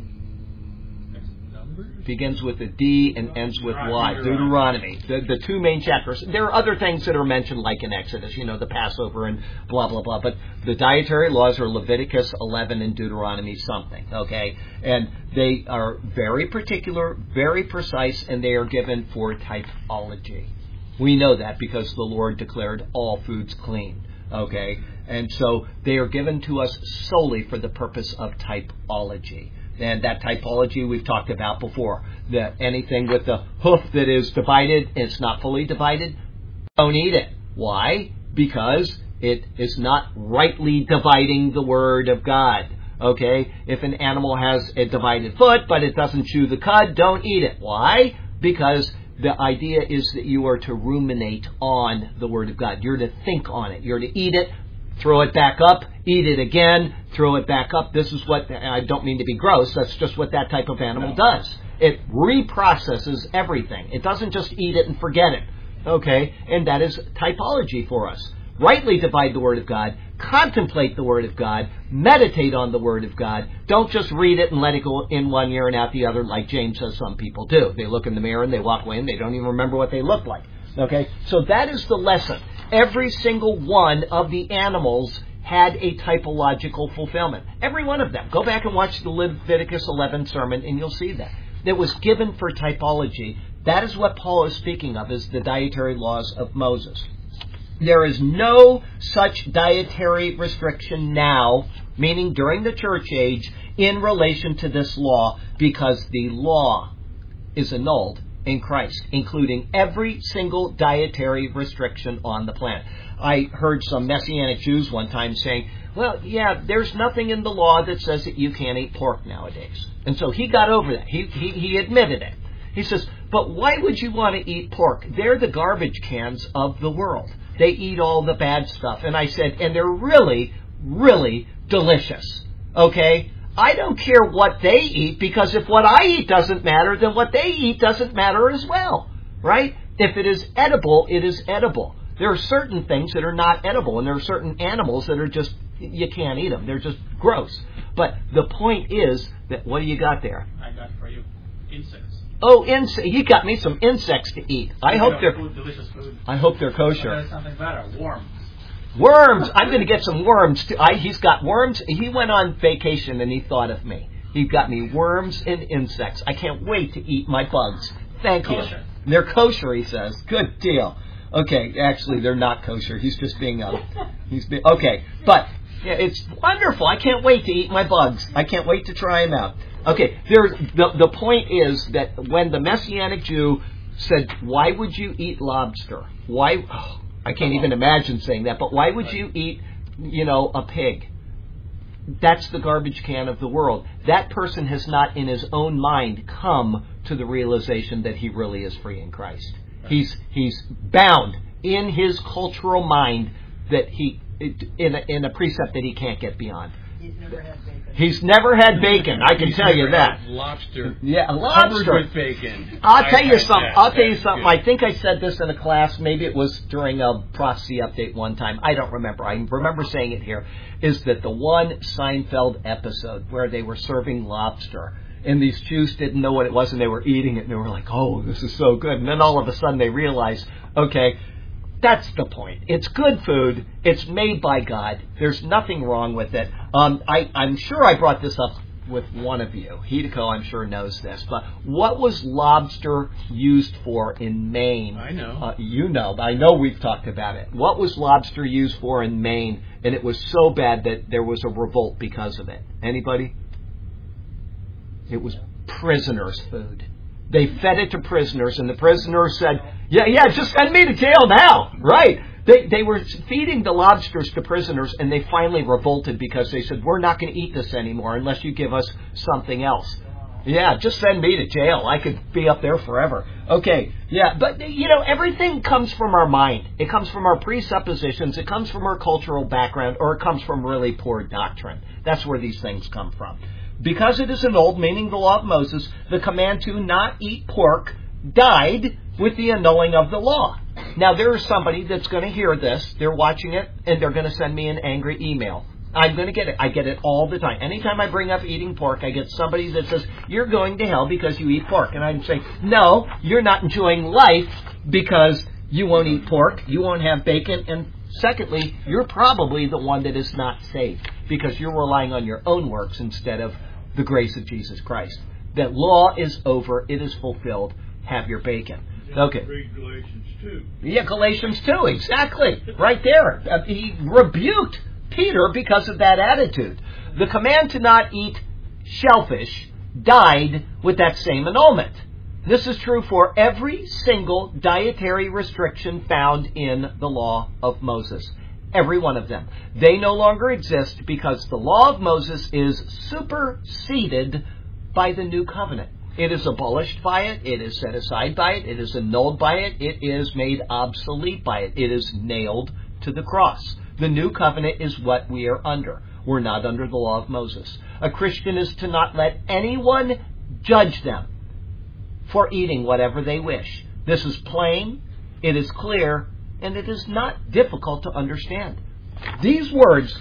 Numbers? begins with a D and ends with Y. Deuteronomy. The two main chapters. There are other things that are mentioned like in Exodus, the Passover and blah, blah, blah. But the dietary laws are Leviticus 11 and Deuteronomy something. Okay? And they are very particular, very precise, and they are given for typology. We know that because the Lord declared all foods clean. Okay? And so they are given to us solely for the purpose of typology. And that typology we've talked about before. That anything with the hoof that is divided, and it's not fully divided, don't eat it. Why? Because it is not rightly dividing the Word of God. Okay? If an animal has a divided foot, but it doesn't chew the cud, don't eat it. Why? Because the idea is that you are to ruminate on the Word of God. You're to think on it. You're to eat it, throw it back up, eat it again, throw it back up. This is what, I don't mean to be gross, that's just what that type of animal does. It reprocesses everything. It doesn't just eat it and forget it. Okay? And that is typology for us. Rightly divide the Word of God, contemplate the Word of God, meditate on the Word of God. Don't just read it and let it go in one ear and out the other like James says some people do. They look in the mirror and they walk away and they don't even remember what they look like. Okay? So that is the lesson. Every single one of the animals had a typological fulfillment. Every one of them. Go back and watch the Leviticus 11 sermon and you'll see that. It was given for typology. That is what Paul is speaking of, is the dietary laws of Moses. There is no such dietary restriction now, meaning during the church age, in relation to this law, because the law is annulled in Christ, including every single dietary restriction on the planet. I heard some Messianic Jews one time saying, well, yeah, there's nothing in the law that says that you can't eat pork nowadays. And so he got over that. He admitted it. He says, but why would you want to eat pork? They're the garbage cans of the world. They eat all the bad stuff. And I said, and they're really, really delicious. Okay? I don't care what they eat, because if what I eat doesn't matter, then what they eat doesn't matter as well. Right? If it is edible, it is edible. There are certain things that are not edible, and there are certain animals that are just, you can't eat them. They're just gross. But the point is that, what do you got there? I got for you insects. Oh, you got me some insects to eat. I hope they're delicious food. I hope they're But kosher. there's something better. Worms. Worms! I'm going to get some worms too. He's got worms. He went on vacation and he thought of me. He got me worms and insects. I can't wait to eat my bugs. Thank you. Kosher. They're kosher, he says. Good deal. Okay, actually, they're not kosher. He's just being okay. But yeah, it's wonderful. I can't wait to eat my bugs. I can't wait to try them out. Okay, the point is that when the Messianic Jew said, why would you eat lobster? Why? Oh, I can't even imagine saying that, but why would you eat, a pig? That's the garbage can of the world. That person has not in his own mind come to the realization that he really is free in Christ. He's bound in his cultural mind that in a precept that he can't get beyond. He's never had bacon. I can tell you that. Lobster. Yeah, lobster. Covered with bacon. I'll tell you something. Good. I think I said this in a class. Maybe it was during a prophecy update one time. I don't remember. I remember saying it here. Is that the one Seinfeld episode where they were serving lobster, and these Jews didn't know what it was, and they were eating it, and they were like, "Oh, this is so good." And then all of a sudden they realized, okay, that's the point. It's good food. It's made by God. There's nothing wrong with it. I'm sure I brought this up with one of you. Hideko, I'm sure, knows this. But what was lobster used for in Maine? I know. You know. I know we've talked about it. What was lobster used for in Maine? And it was so bad that there was a revolt because of it. Anybody? It was prisoners' food. They fed it to prisoners, and the prisoners said, yeah, just send me to jail now. Right. They were feeding the lobsters to prisoners, and they finally revolted because they said, we're not going to eat this anymore unless you give us something else. Yeah, just send me to jail. I could be up there forever. Okay, yeah, but, everything comes from our mind. It comes from our presuppositions. It comes from our cultural background, or it comes from really poor doctrine. That's where these things come from. Because it is an old, meaning the law of Moses, the command to not eat pork died with the annulling of the law. Now, there is somebody that's going to hear this. They're watching it, and they're going to send me an angry email. I'm going to get it. I get it all the time. Anytime I bring up eating pork, I get somebody that says, you're going to hell because you eat pork. And I'm saying, no, you're not enjoying life because you won't eat pork. You won't have bacon. And secondly, you're probably the one that is not saved because you're relying on your own works instead of the grace of Jesus Christ. That law is over. It is fulfilled. Have your bacon. Okay. Read Galatians 2. Yeah, Galatians 2, exactly. Right there. He rebuked Peter because of that attitude. The command to not eat shellfish died with that same annulment. This is true for every single dietary restriction found in the law of Moses. Every one of them. They no longer exist because the law of Moses is superseded by the new covenant. It is abolished by it. It is set aside by it. It is annulled by it. It is made obsolete by it. It is nailed to the cross. The new covenant is what we are under. We're not under the law of Moses. A Christian is to not let anyone judge them for eating whatever they wish. This is plain, it is clear, and it is not difficult to understand. These words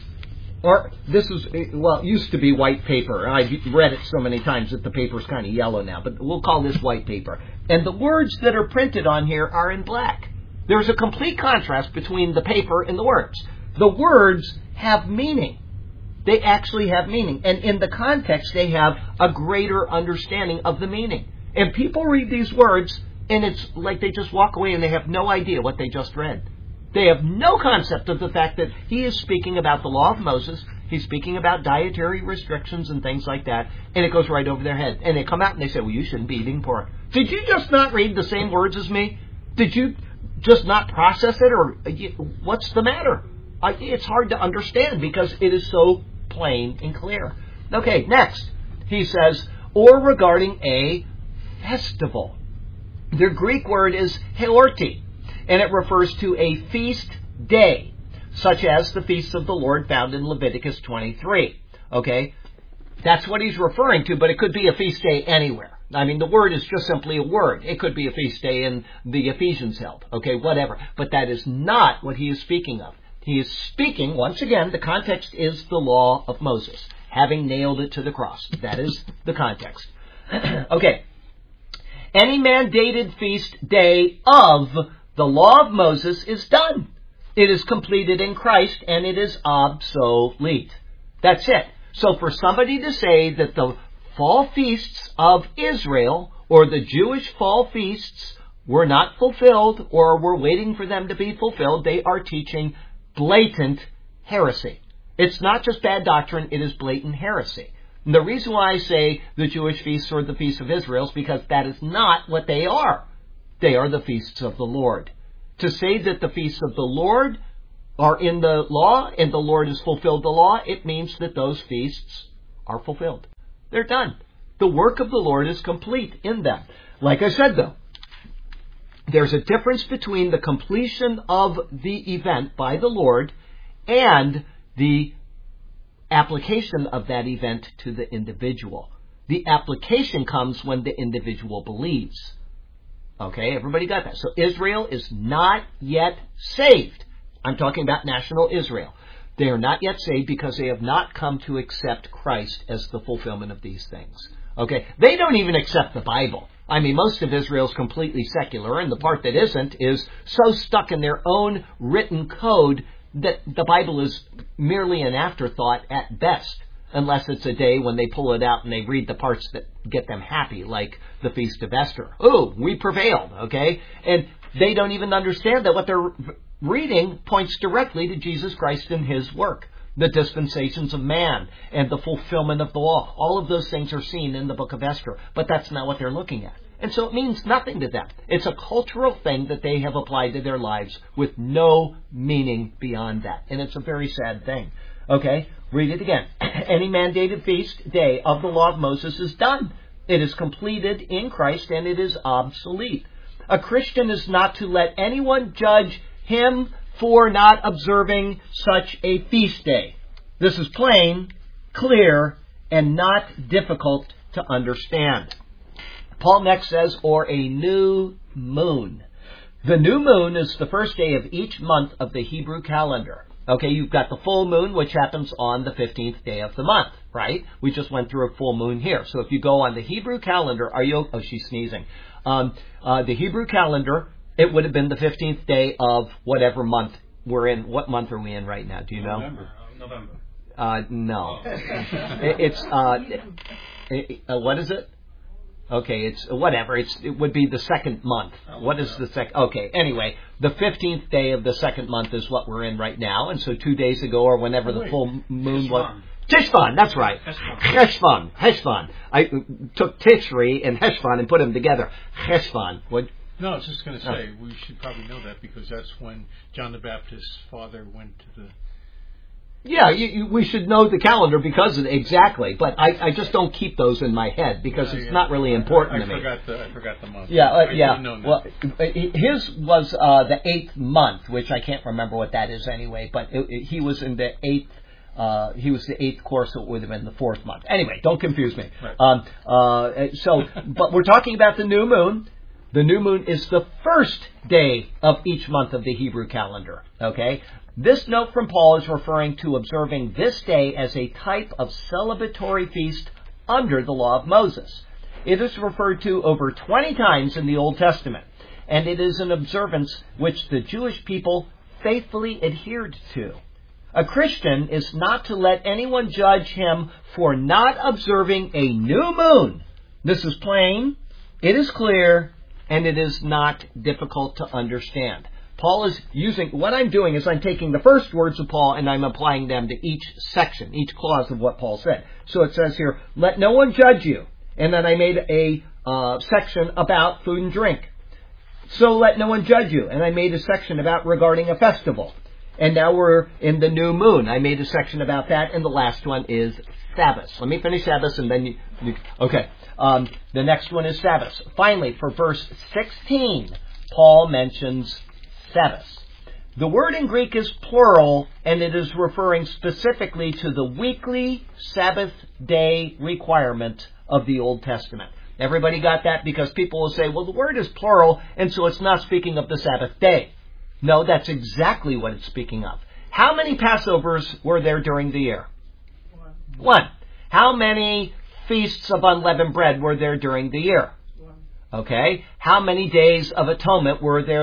used to be white paper. I've read it so many times that the paper's kind of yellow now, but we'll call this white paper. And the words that are printed on here are in black. There's a complete contrast between the paper and the words. The words have meaning. They actually have meaning. And in the context, they have a greater understanding of the meaning. And people read these words, and it's like they just walk away and they have no idea what they just read. They have no concept of the fact that he is speaking about the law of Moses. He's speaking about dietary restrictions and things like that. And it goes right over their head. And they come out and they say, well, you shouldn't be eating pork. Did you just not read the same words as me? Did you just not process it? Or what's the matter? It's hard to understand because it is so plain and clear. Okay, next. He says, or regarding a festival. The Greek word is heorti, and it refers to a feast day, such as the feasts of the Lord found in Leviticus 23. Okay? That's what he's referring to, but it could be a feast day anywhere. I mean, the word is just simply a word. It could be a feast day in the Ephesians held. Okay, whatever. But that is not what he is speaking of. He is speaking, once again, the context is the law of Moses, having nailed it to the cross. That is the context. Okay. Any mandated feast day of the law of Moses is done. It is completed in Christ, and it is obsolete. That's it. So for somebody to say that the fall feasts of Israel, or the Jewish fall feasts, were not fulfilled, or were waiting for them to be fulfilled, they are teaching blatant heresy. It's not just bad doctrine, it is blatant heresy. And the reason why I say the Jewish feasts are the feasts of Israel is because that is not what they are. They are the feasts of the Lord. To say that the feasts of the Lord are in the law and the Lord has fulfilled the law, it means that those feasts are fulfilled. They're done. The work of the Lord is complete in them. Like I said, though, there's a difference between the completion of the event by the Lord and the application of that event to the individual. The application comes when the individual believes. Okay, everybody got that? So Israel is not yet saved. I'm talking about national Israel. They are not yet saved because they have not come to accept Christ as the fulfillment of these things. Okay, they don't even accept the Bible. I mean, most of Israel is completely secular, and the part that isn't is so stuck in their own written code that the Bible is merely an afterthought at best. unless it's a day when they pull it out and they read the parts that get them happy, like the Feast of Esther. Oh, we prevailed, okay? And they don't even understand that what they're reading points directly to Jesus Christ and His work. The dispensations of man and the fulfillment of the law. All of those things are seen in the book of Esther, but that's not what they're looking at. And so it means nothing to them. It's a cultural thing that they have applied to their lives with no meaning beyond that. And it's a very sad thing. Okay, read it again. Any mandated feast day of the law of Moses is done. It is completed in Christ and it is obsolete. A Christian is not to let anyone judge him for not observing such a feast day. This is plain, clear, and not difficult to understand. Paul next says, or a new moon. The new moon is the first day of each month of the Hebrew calendar. Okay, you've got the full moon, which happens on the 15th day of the month, right? We just went through a full moon here. So if you go on the Hebrew calendar, she's sneezing. The Hebrew calendar, it would have been the 15th day of whatever month we're in. What month are we in right now? Do you know? November. No. It's, what is it? Okay, it's whatever. It would be the second month. What is the second? Okay, anyway, the 15th day of the second month is what we're in right now. And so 2 days ago or whenever the full moon was... Tishvan, that's right. Heshvan. I took Tishri and Heshvan and put them together. Heshvan. No, I was just going to say, we should probably know that because that's when John the Baptist's father went to the... Yeah, we should know the calendar because of exactly, but I just don't keep those in my head because it's not really important to me. I forgot the month. Yeah. Well, his was the 8th month, which I can't remember what that is anyway. But he was in the 8th. He was the 8th course, so it would have been the 4th month. Anyway, don't confuse me. Right. But we're talking about the new moon. The new moon is the first day of each month of the Hebrew calendar. Okay. This note from Paul is referring to observing this day as a type of celebratory feast under the law of Moses. It is referred to over 20 times in the Old Testament, and it is an observance which the Jewish people faithfully adhered to. A Christian is not to let anyone judge him for not observing a new moon. This is plain, it is clear, and it is not difficult to understand. Paul is what I'm doing is I'm taking the first words of Paul and I'm applying them to each section, each clause of what Paul said. So it says here, let no one judge you. And then I made a section about food and drink. So let no one judge you. And I made a section about regarding a festival. And now we're in the new moon. I made a section about that. And the last one is Sabbath. Let me finish Sabbath and then okay. The next one is Sabbath. Finally, for verse 16, Paul mentions Sabbath. The word in Greek is plural, and it is referring specifically to the weekly Sabbath day requirement of the Old Testament. Everybody got that? Because people will say, well, the word is plural, and so it's not speaking of the Sabbath day. No, that's exactly what it's speaking of. How many Passovers were there during the year? One. How many feasts of unleavened bread were there during the year? Okay. How many days of atonement were there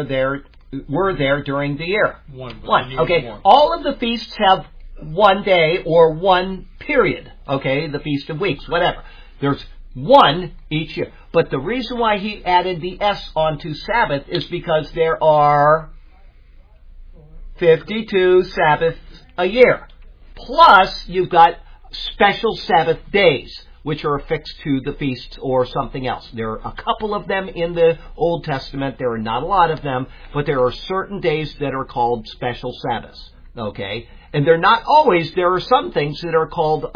during the year? One. Okay. More. All of the feasts have one day or one period. Okay. The Feast of Weeks, whatever. There's one each year. But the reason why he added the S onto Sabbath is because there are 52 Sabbaths a year. Plus, you've got special Sabbath days, which are affixed to the feasts or something else. There are a couple of them in the Old Testament. There are not a lot of them, but there are certain days that are called special Sabbaths. Okay? And they're not always. There are some things that are called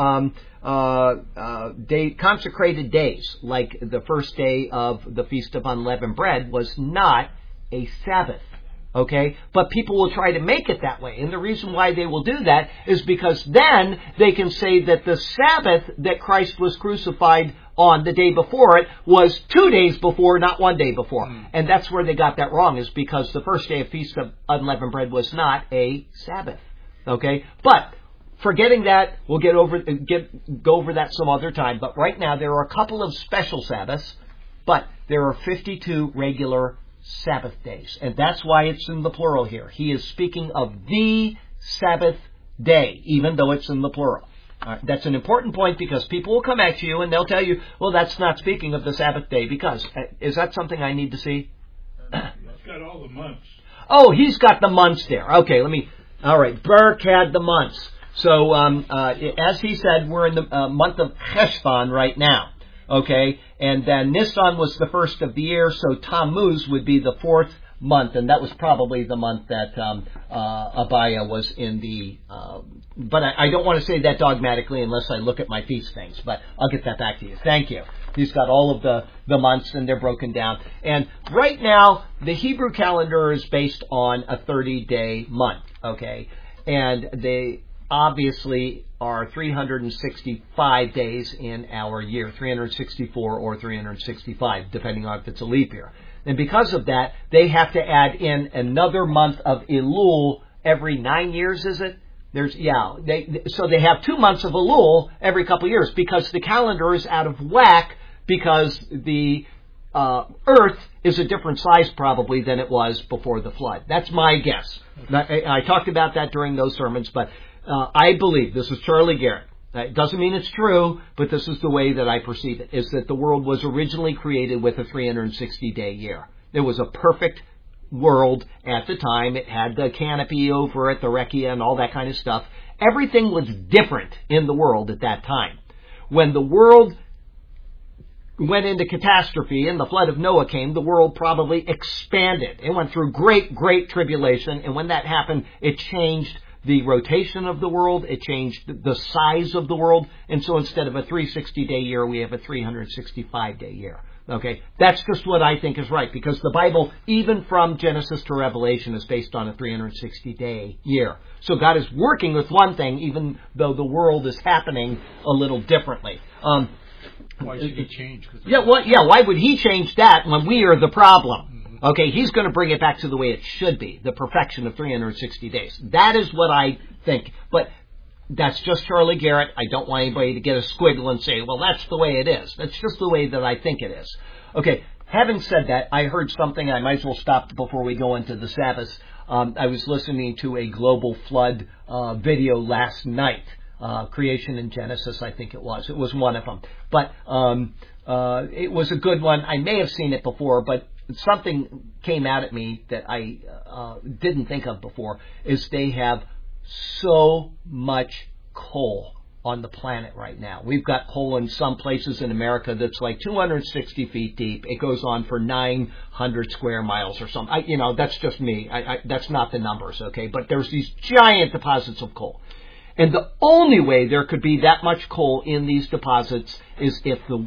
consecrated days, like the first day of the Feast of Unleavened Bread was not a Sabbath. Okay? But people will try to make it that way. And the reason why they will do that is because then they can say that the Sabbath that Christ was crucified on the day before it was 2 days before, not 1 day before. And that's where they got that wrong, is because the first day of Feast of Unleavened Bread was not a Sabbath. Okay? But forgetting that, we'll go over that some other time. But right now there are a couple of special Sabbaths, but there are 52 regular Sabbath days. And that's why it's in the plural here. He is speaking of the Sabbath day, even though it's in the plural. That's an important point because people will come at you and they'll tell you, well, that's not speaking of the Sabbath day because. Is that something I need to see? It's got all the months. Oh, he's got the months there. Okay, all right, Burke had the months. So, as he said, we're in the month of Cheshvan right now. Okay, and then Nisan was the first of the year, so Tammuz would be the fourth month, and that was probably the month that Abaya was in the... but I don't want to say that dogmatically unless I look at my feast things, but I'll get that back to you. Thank you. He's got all of the months, and they're broken down. And right now, the Hebrew calendar is based on a 30-day month, okay? And they obviously are 365 days in our year, 364 or 365, depending on if it's a leap year. And because of that, they have to add in another month of Elul every 9 years, is it? So they have 2 months of Elul every couple of years because the calendar is out of whack because the Earth is a different size probably than it was before the flood. That's my guess. I talked about that during those sermons, but I believe, this is Charlie Garrett, it doesn't mean it's true, but this is the way that I perceive it, is that the world was originally created with a 360-day year. It was a perfect world at the time. It had the canopy over it, the Rekia, and all that kind of stuff. Everything was different in the world at that time. When the world went into catastrophe and the flood of Noah came, the world probably expanded. It went through great, great tribulation, and when that happened, it changed the rotation of the world, it changed the size of the world, and so instead of a 360-day year, we have a 365-day year. Okay, that's just what I think is right, because the Bible, even from Genesis to Revelation, is based on a 360-day year. So God is working with one thing, even though the world is happening a little differently. Why should he change? Why would he change that when we are the problem? Okay, he's going to bring it back to the way it should be, the perfection of 360 days. That is what I think. But that's just Charlie Garrett. I don't want anybody to get a squiggle and say, well, that's the way it is. That's just the way that I think it is. Okay, having said that, I heard something. I might as well stop before we go into the Sabbath. I was listening to a global flood video last night. Creation in Genesis, I think it was. It was one of them. But it was a good one. I may have seen it before, but something came out at me that I didn't think of before, is they have so much coal on the planet right now. We've got coal in some places in America that's like 260 feet deep. It goes on for 900 square miles or something. That's just me. That's not the numbers, okay? But there's these giant deposits of coal. And the only way there could be that much coal in these deposits is if the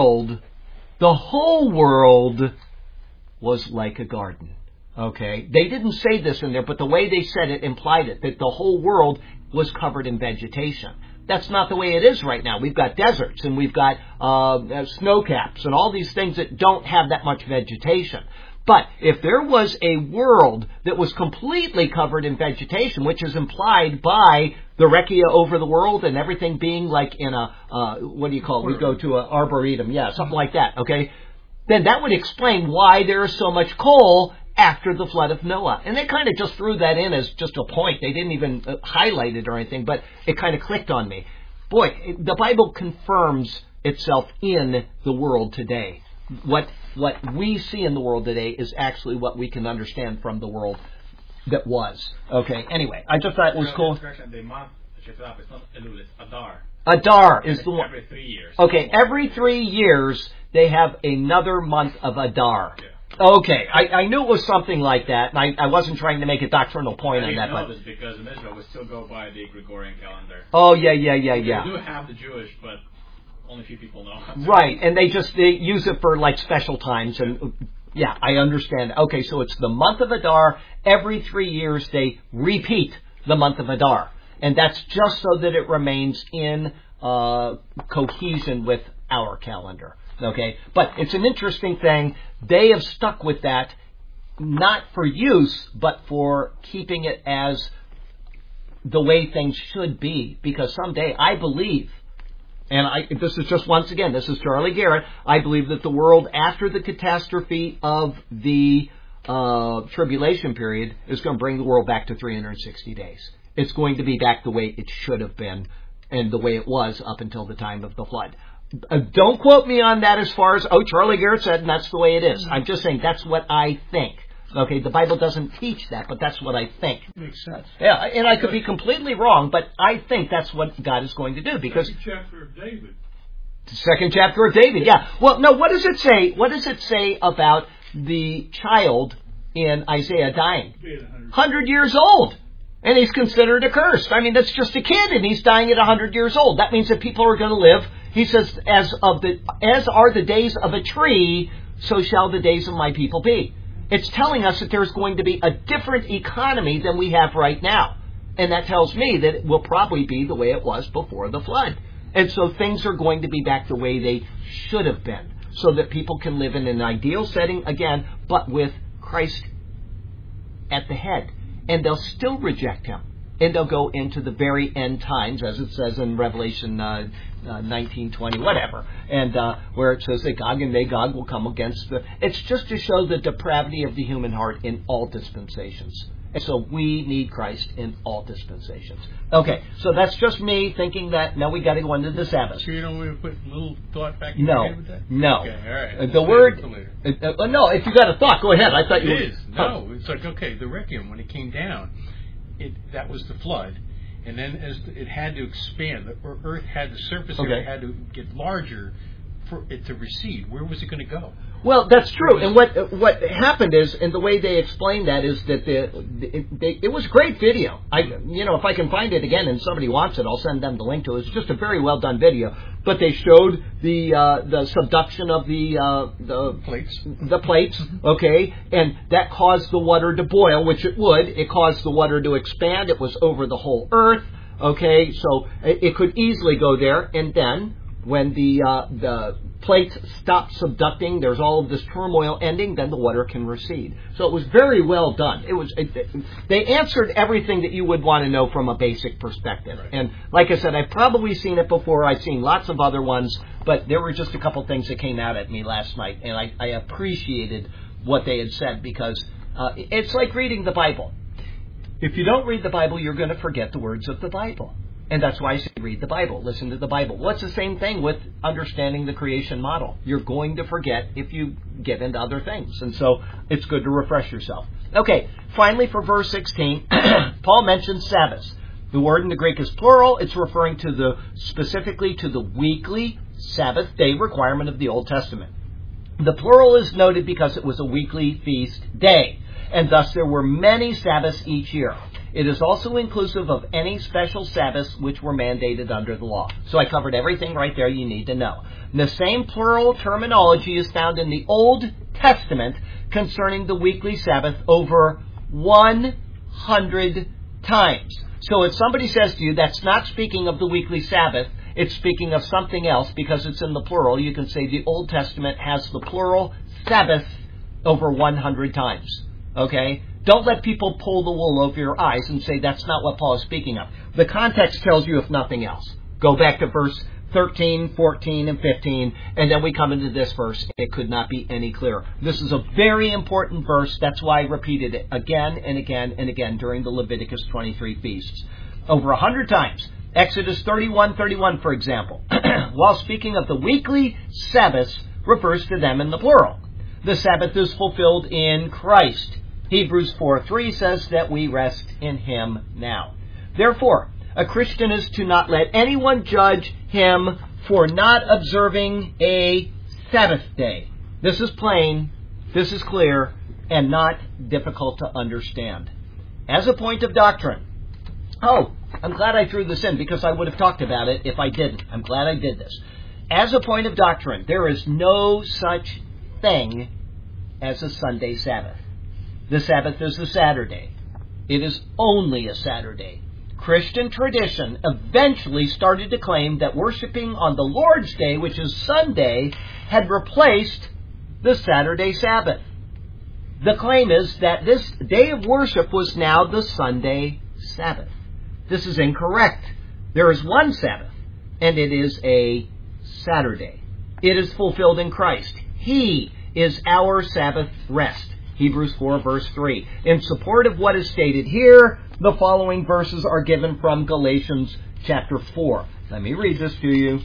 whole world, was like a garden. Okay? They didn't say this in there, but the way they said it implied it, that the whole world was covered in vegetation. That's not the way it is right now. We've got deserts and we've got snow caps and all these things that don't have that much vegetation. But if there was a world that was completely covered in vegetation, which is implied by the Rekia over the world and everything being like in a, what do you call it? We go to an arboretum. Yeah, something like that. Okay? Then that would explain why there is so much coal after the flood of Noah. And they kind of just threw that in as just a point. They didn't even highlight it or anything, but it kind of clicked on me. Boy, the Bible confirms itself in the world today. What we see in the world today is actually what we can understand from the world that was. Okay, anyway, I just thought it was cool. The month, it's not Elul, it's Adar. Adar is the one. Every 3 years. Okay, every 3 years they have another month of Adar. Yeah. Okay, I knew it was something like that, and I wasn't trying to make a doctrinal point on that. I know this because in Israel we still go by the Gregorian calendar. Oh, yeah. We do have the Jewish, but only a few people know. Right, and they use it for like special times, and yeah, I understand. Okay, so it's the month of Adar. Every 3 years they repeat the month of Adar. And that's just so that it remains in cohesion with our calendar. Okay? But it's an interesting thing. They have stuck with that, not for use, but for keeping it as the way things should be. Because someday, I believe, and this is just once again, this is Charlie Garrett, I believe that the world after the catastrophe of the tribulation period is going to bring the world back to 360 days. It's going to be back the way it should have been and the way it was up until the time of the flood. Don't quote me on that as far as, Charlie Garrett said, and that's the way it is. I'm just saying that's what I think. Okay, the Bible doesn't teach that, but that's what I think. Makes sense. Yeah, and I could be completely wrong, but I think that's what God is going to do, because... Second chapter of David. The second chapter of David, yeah. Well, no, what does it say? What does it say about the child in Isaiah dying? 100 years old. And he's considered accursed. I mean, that's just a kid, and he's dying at 100 years old. That means that people are going to live, he says, as are the days of a tree, so shall the days of my people be. It's telling us that there's going to be a different economy than we have right now. And that tells me that it will probably be the way it was before the flood. And so things are going to be back the way they should have been, so that people can live in an ideal setting again, but with Christ at the head. And they'll still reject him. And they'll go into the very end times, as it says in Revelation 19:20, whatever, and where it says that Gog and Magog will come against the... It's just to show the depravity of the human heart in all dispensations. And so we need Christ in all dispensations. Okay, so that's just me thinking that, now we got to go into the Sabbath. So you don't want to put a little thought back in your head with that? No. Okay, all right. The word... no, if you got a thought, go ahead. I thought you were... It is. No, it's like, okay, the Requiem, when it came down, that was the flood. And then as it had to expand, the earth had, the surface area had to get larger for it to recede. Where was it going to go? Well, that's true. And what happened is, and the way they explained that is that it was a great video. If I can find it again and somebody wants it, I'll send them the link to it. It's just a very well done video. But they showed the subduction of the plates, okay, and that caused the water to boil, which it would. It caused the water to expand. It was over the whole earth, okay, so it could easily go there. And then when the plates stop subducting, there's all of this turmoil ending, then the water can recede. So it was very well done. They answered everything that you would want to know from a basic perspective. Right. And like I said, I've probably seen it before. I've seen lots of other ones, but there were just a couple things that came out at me last night, and I appreciated what they had said, because it's like reading the Bible. If you don't read the Bible, you're going to forget the words of the Bible. And that's why I say read the Bible, listen to the Bible. Well, it's the same thing with understanding the creation model. You're going to forget if you get into other things. And so it's good to refresh yourself. Okay, finally for verse 16, Paul mentions Sabbaths. The word in the Greek is plural. It's referring to specifically to the weekly Sabbath day requirement of the Old Testament. The plural is noted because it was a weekly feast day, and thus there were many Sabbaths each year. It is also inclusive of any special Sabbaths which were mandated under the law. So I covered everything right there you need to know. The same plural terminology is found in the Old Testament concerning the weekly Sabbath over 100 times. So if somebody says to you that's not speaking of the weekly Sabbath, it's speaking of something else because it's in the plural, you can say the Old Testament has the plural Sabbath over 100 times. Okay? Don't let people pull the wool over your eyes and say that's not what Paul is speaking of. The context tells you if nothing else. Go back to verse 13, 14, and 15, and then we come into this verse. It could not be any clearer. This is a very important verse. That's why I repeated it again and again and again during the Leviticus 23 feasts. Over 100 times. Exodus 31:31, for example, while speaking of the weekly Sabbaths, refers to them in the plural. The Sabbath is fulfilled in Christ. Hebrews 4:3 says that we rest in Him now. Therefore, a Christian is to not let anyone judge him for not observing a Sabbath day. This is plain, this is clear, and not difficult to understand. As a point of doctrine, I'm glad I threw this in because I would have talked about it if I didn't. I'm glad I did this. As a point of doctrine, there is no such thing as a Sunday Sabbath. The Sabbath is a Saturday. It is only a Saturday. Christian tradition eventually started to claim that worshiping on the Lord's Day, which is Sunday, had replaced the Saturday Sabbath. The claim is that this day of worship was now the Sunday Sabbath. This is incorrect. There is one Sabbath, and it is a Saturday. It is fulfilled in Christ. He is our Sabbath rest. Hebrews 4, verse 3. In support of what is stated here, the following verses are given from Galatians chapter 4. Let me read this to you.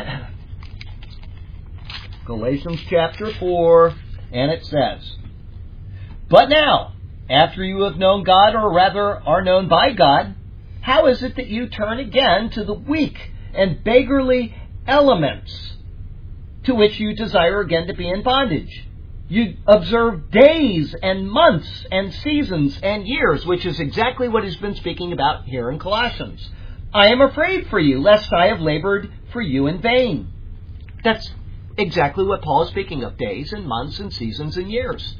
Galatians chapter 4, and it says, "But now, after you have known God, or rather are known by God, how is it that you turn again to the weak and beggarly elements to which you desire again to be in bondage? You observe days and months and seasons and years," which is exactly what he's been speaking about here in Colossians. "I am afraid for you, lest I have labored for you in vain." That's exactly what Paul is speaking of, days and months and seasons and years.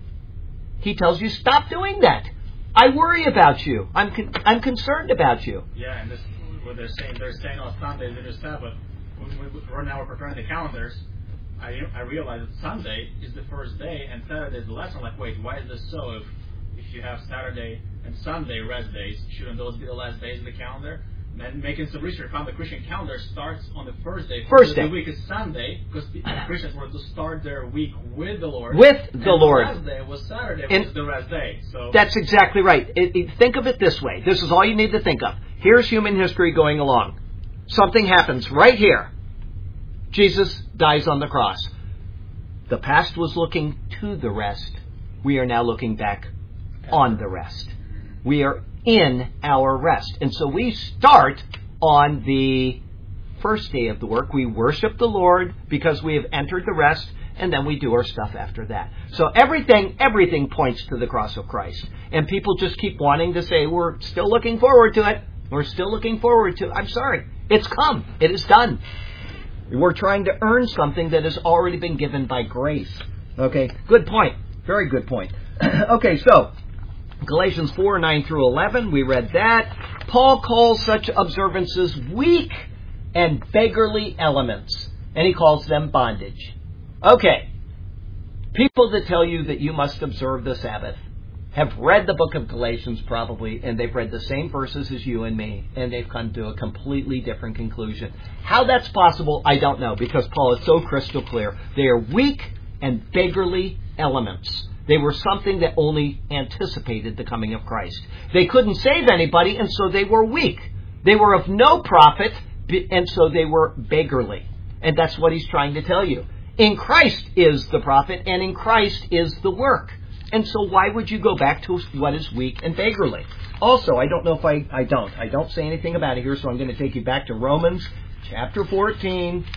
He tells you, stop doing that. I worry about you. I'm concerned about you. Yeah, and this what they're saying on Sunday is the Sabbath. Right now we're preparing the calendars. I realize that Sunday is the first day and Saturday is the last. I'm like, wait, why is this so? If you have Saturday and Sunday rest days, shouldn't those be the last days of the calendar? And making some research, found the Christian calendar starts on the first day. The week is Sunday, because the Christians were to start their week with the Lord. With the Lord. The last day was Saturday, which is the rest day. So that's exactly right. Think of it this way. This is all you need to think of. Here's human history going along. Something happens right here. Jesus dies on the cross. The past was looking to the rest. We are now looking back on the rest. We are in our rest. And so we start on the first day of the work. We worship the Lord because we have entered the rest, and then we do our stuff after that. So everything points to the cross of Christ. And people just keep wanting to say, we're still looking forward to it. We're still looking forward to it. I'm sorry. It's come. It is done. We're trying to earn something that has already been given by grace. Okay, good point. Very good point. Okay, so Galatians 4, 9 through 11, we read that. Paul calls such observances weak and beggarly elements, and he calls them bondage. Okay, people that tell you that you must observe the Sabbath have read the book of Galatians probably, and they've read the same verses as you and me, and they've come to a completely different conclusion. How that's possible, I don't know, because Paul is so crystal clear. They are weak and beggarly elements. They were something that only anticipated the coming of Christ. They couldn't save anybody, and so they were weak. They were of no profit, and so they were beggarly. And that's what he's trying to tell you. In Christ is the profit, and in Christ is the work. And so why would you go back to what is weak and beggarly? Also, I don't know if I don't say anything about it here, so I'm going to take you back to Romans chapter 14.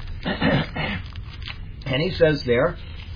And he says there,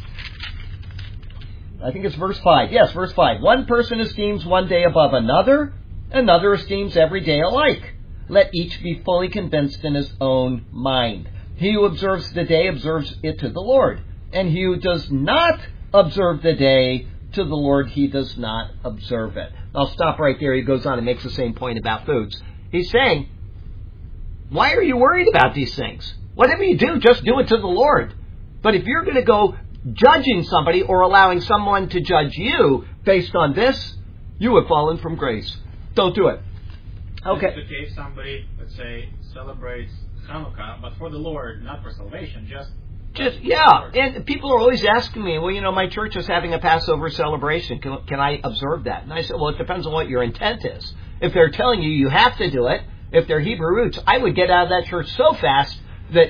I think it's verse 5. Yes, verse 5. One person esteems one day above another, another esteems every day alike. Let each be fully convinced in his own mind. He who observes the day observes it to the Lord, and he who does not observe the day to the Lord, he does not observe it. I'll stop right there. He goes on and makes the same point about foods. He's saying, why are you worried about these things? Whatever you do, just do it to the Lord. But if you're going to go judging somebody or allowing someone to judge you based on this, you have fallen from grace. Don't do it. Okay. It's okay if somebody, let's say, celebrates Hanukkah, but for the Lord, not for salvation, just yeah. And people are always asking me, well, my church is having a Passover celebration. Can I observe that? And I said, well, it depends on what your intent is. If they're telling you have to do it, if they're Hebrew roots, I would get out of that church so fast that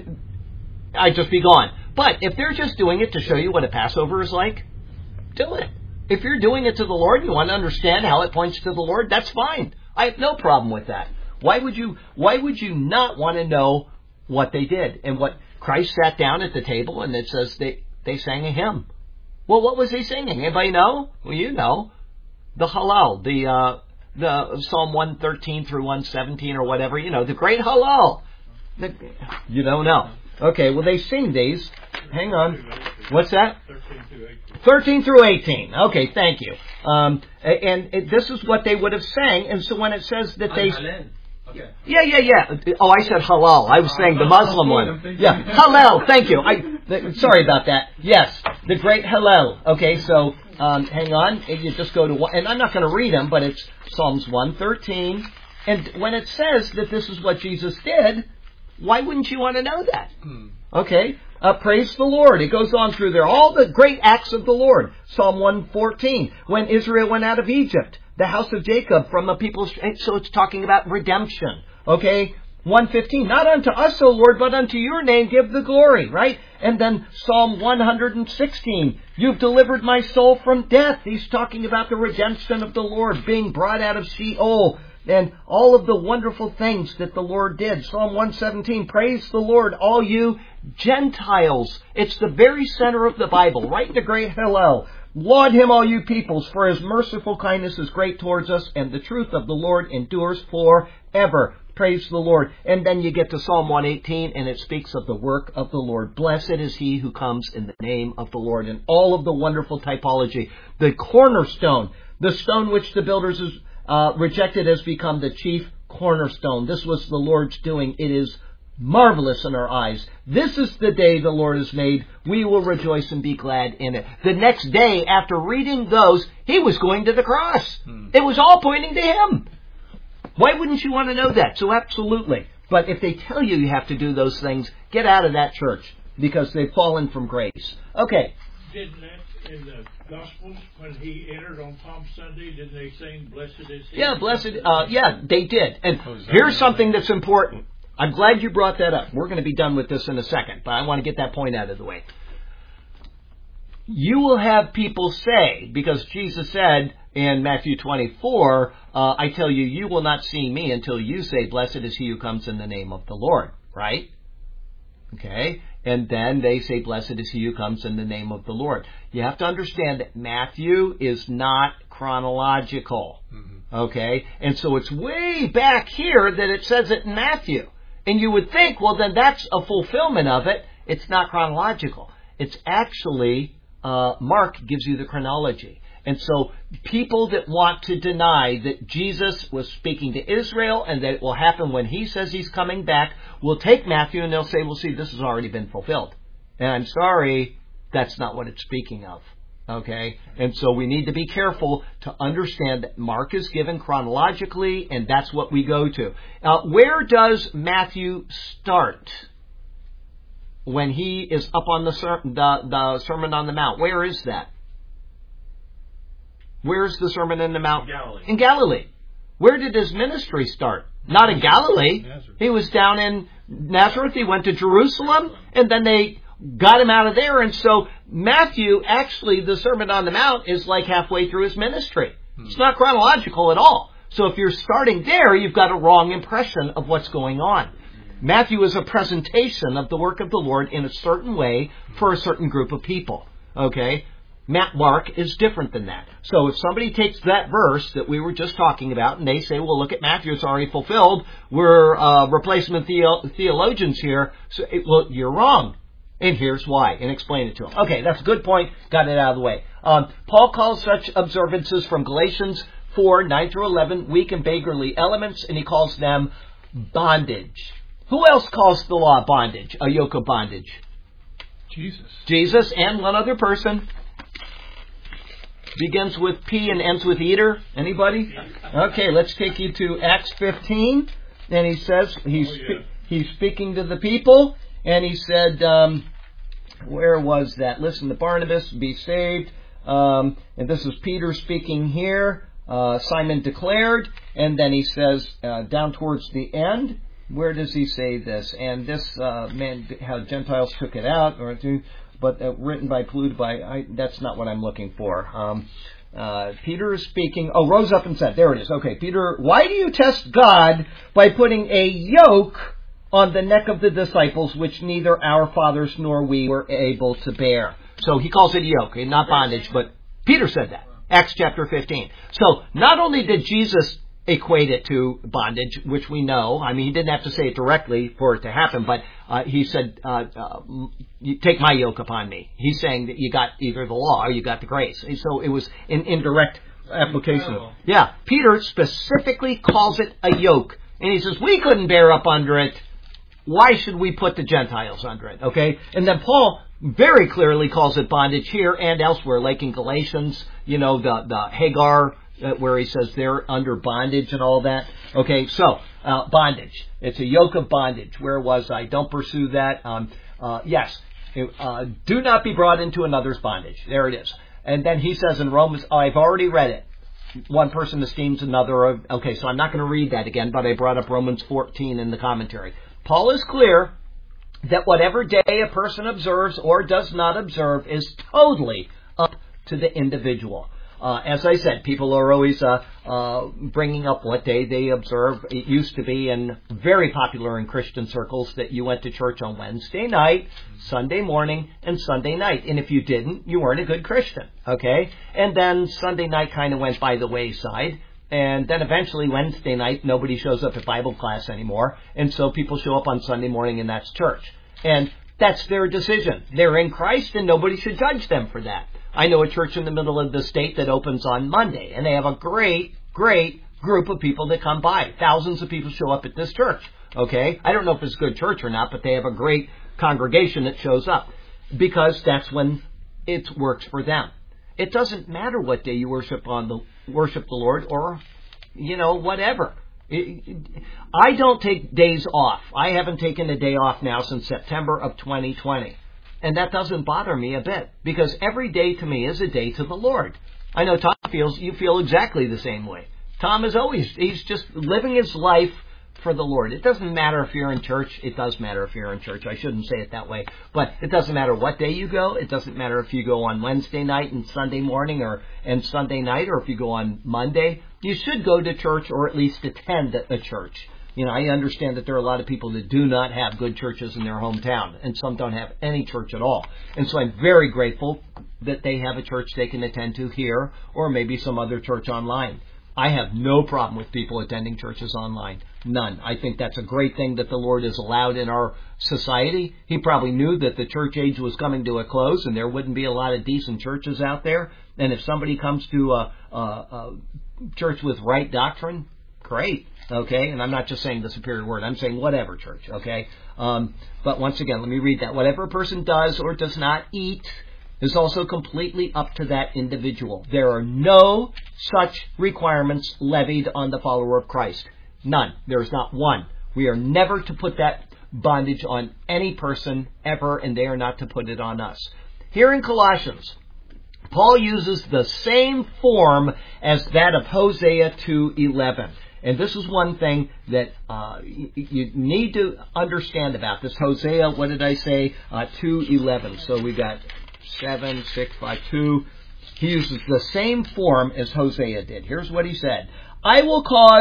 I'd just be gone. But if they're just doing it to show you what a Passover is like, do it. If you're doing it to the Lord, you want to understand how it points to the Lord, that's fine. I have no problem with that. Why would you not want to know what they did? And what Christ sat down at the table, and it says they sang a hymn. Well, what was he singing? Anybody know? Well, you know. The Hallel, the Psalm 113 through 117 or whatever, the great Hallel. You don't know. Okay, well, they sing these. Hang on. What's that? 13 through 18. Okay, thank you. And this is what they would have sang. And so when it says that they... Okay. Yeah. Oh, I said halal. I was saying the Muslim one. Yeah, Hallel. Thank you. Sorry about that. Yes, the great Hallel. Okay, so hang on. You just go to... And I'm not going to read them, but it's Psalms 113. And when it says that this is what Jesus did... Why wouldn't you want to know that? Okay. Praise the Lord. It goes on through there. All the great acts of the Lord. Psalm 114. When Israel went out of Egypt. The house of Jacob from the people. So it's talking about redemption. Okay. 115, not unto us, O Lord, but unto your name give the glory, right? And then Psalm 116, you've delivered my soul from death. He's talking about the redemption of the Lord, being brought out of Sheol, and all of the wonderful things that the Lord did. Psalm 117, praise the Lord, all you Gentiles. It's the very center of the Bible, right in the great Hallel. Laud him, all you peoples, for his merciful kindness is great towards us, and the truth of the Lord endures forever. Praise the Lord. And then you get to Psalm 118, and it speaks of the work of the Lord. Blessed is he who comes in the name of the Lord. And all of the wonderful typology. The cornerstone, the stone which the builders rejected, has become the chief cornerstone. This was the Lord's doing. It is marvelous in our eyes. This is the day the Lord has made. We will rejoice and be glad in it. The next day, after reading those, he was going to the cross. It was all pointing to him. Why wouldn't you want to know that? So absolutely. But if they tell you you have to do those things, get out of that church, because they've fallen from grace. Okay. Didn't that in the Gospels, when he entered on Palm Sunday, didn't they sing, blessed is he? Yeah, blessed. Yeah, they did. And here's something that's important. I'm glad you brought that up. We're going to be done with this in a second, but I want to get that point out of the way. You will have people say, because Jesus said in Matthew 24, I tell you, you will not see me until you say, blessed is he who comes in the name of the Lord, right? Okay? And then they say, blessed is he who comes in the name of the Lord. You have to understand that Matthew is not chronological. Okay? And so it's way back here that it says it in Matthew. And you would think, well, then that's a fulfillment of it. It's not chronological. It's actually, Mark gives you the chronology. And so people that want to deny that Jesus was speaking to Israel and that it will happen when he says he's coming back will take Matthew and they'll say, well, see, this has already been fulfilled. And I'm sorry, that's not what it's speaking of. Okay? And so we need to be careful to understand that Mark is given chronologically, and that's what we go to. Where does Matthew start when he is up on the Sermon on the Mount? Where is that? Where's the Sermon on the Mount? Galilee. In Galilee. Where did his ministry start? Not in Galilee. Nazareth. He was down in Nazareth. He went to Jerusalem, and then they got him out of there. And so Matthew, actually, the Sermon on the Mount is like halfway through his ministry. It's not chronological at all. So if you're starting there, you've got a wrong impression of what's going on. Matthew is a presentation of the work of the Lord in a certain way for a certain group of people. Okay? Mark is different than that. So if somebody takes that verse that we were just talking about and they say, well, look at Matthew, it's already fulfilled. We're replacement theologians here. So, well, you're wrong. And here's why. And explain it to them. Okay, that's a good point. Got it out of the way. Paul calls such observances from Galatians 4, 9 through 11, weak and beggarly elements, and he calls them bondage. Who else calls the law bondage, a yoke of bondage? Jesus and one other person. Begins with P and ends with eater. Anybody? Okay, let's take you to Acts 15. And he says, he's speaking to the people. And he said, where was that? Listen to Barnabas, be saved. And this is Peter speaking here. Simon declared. And then he says, down towards the end, where does he say this? And this man, how Gentiles took it out, but written by, polluted by, that's not what I'm looking for. Peter is speaking, rose up and said, there it is. Okay, Peter, why do you test God by putting a yoke on the neck of the disciples, which neither our fathers nor we were able to bear? So he calls it a yoke, not bondage, but Peter said that. Acts chapter 15. So not only did Jesus equate it to bondage, which we know, I mean, he didn't have to say it directly for it to happen, but he said, you take my yoke upon me. He's saying that you got either the law or you got the grace. So it was an indirect application. Yeah, Peter specifically calls it a yoke. And he says, we couldn't bear up under it. Why should we put the Gentiles under it? Okay? And then Paul very clearly calls it bondage here and elsewhere, like in Galatians, the Hagar, where he says they're under bondage and all that. Okay, so, bondage. It's a yoke of bondage. Where was I? Don't pursue that. Yes. Do not be brought into another's bondage. There it is. And then he says in Romans, I've already read it. one person esteems another. Okay, so I'm not going to read that again, but I brought up Romans 14 in the commentary. Paul is clear that whatever day a person observes or does not observe is totally up to the individual. As I said, people are always bringing up what day they observe. It used to be very popular in Christian circles that you went to church on Wednesday night, Sunday morning, and Sunday night. And if you didn't, you weren't a good Christian. Okay? And then Sunday night kind of went by the wayside. And then eventually Wednesday night, nobody shows up at Bible class anymore. And so people show up on Sunday morning, and that's church. And that's their decision. They're in Christ, and nobody should judge them for that. I know a church in the middle of the state that opens on Monday, and they have a great, great group of people that come by. Thousands of people show up at this church. Okay? I don't know if it's a good church or not, but they have a great congregation that shows up because that's when it works for them. It doesn't matter what day you worship the Lord or, whatever. I don't take days off. I haven't taken a day off now since September of 2020. And that doesn't bother me a bit because every day to me is a day to the Lord. I know Tom you feel exactly the same way. Tom he's just living his life for the Lord. It doesn't matter if you're in church. It does matter if you're in church. I shouldn't say it that way. But it doesn't matter what day you go. It doesn't matter if you go on Wednesday night and Sunday morning and Sunday night, or if you go on Monday. You should go to church or at least attend a church. I understand that there are a lot of people that do not have good churches in their hometown, and some don't have any church at all. And so I'm very grateful that they have a church they can attend to here, or maybe some other church online. I have no problem with people attending churches online. None. I think that's a great thing that the Lord has allowed in our society. He probably knew that the church age was coming to a close and there wouldn't be a lot of decent churches out there. And if somebody comes to a church with right doctrine, great. Okay? And I'm not just saying the superior word. I'm saying whatever church. Okay? But once again, let me read that. Whatever a person does or does not eat is also completely up to that individual. There are no such requirements levied on the follower of Christ. None. There is not one. We are never to put that bondage on any person ever, and they are not to put it on us. Here in Colossians, Paul uses the same form as that of Hosea 2:11. And this is one thing that you need to understand about this. Hosea, what did I say? 2:11. So we got 7, 6, 5, 2. He uses the same form as Hosea did. Here's what he said. I will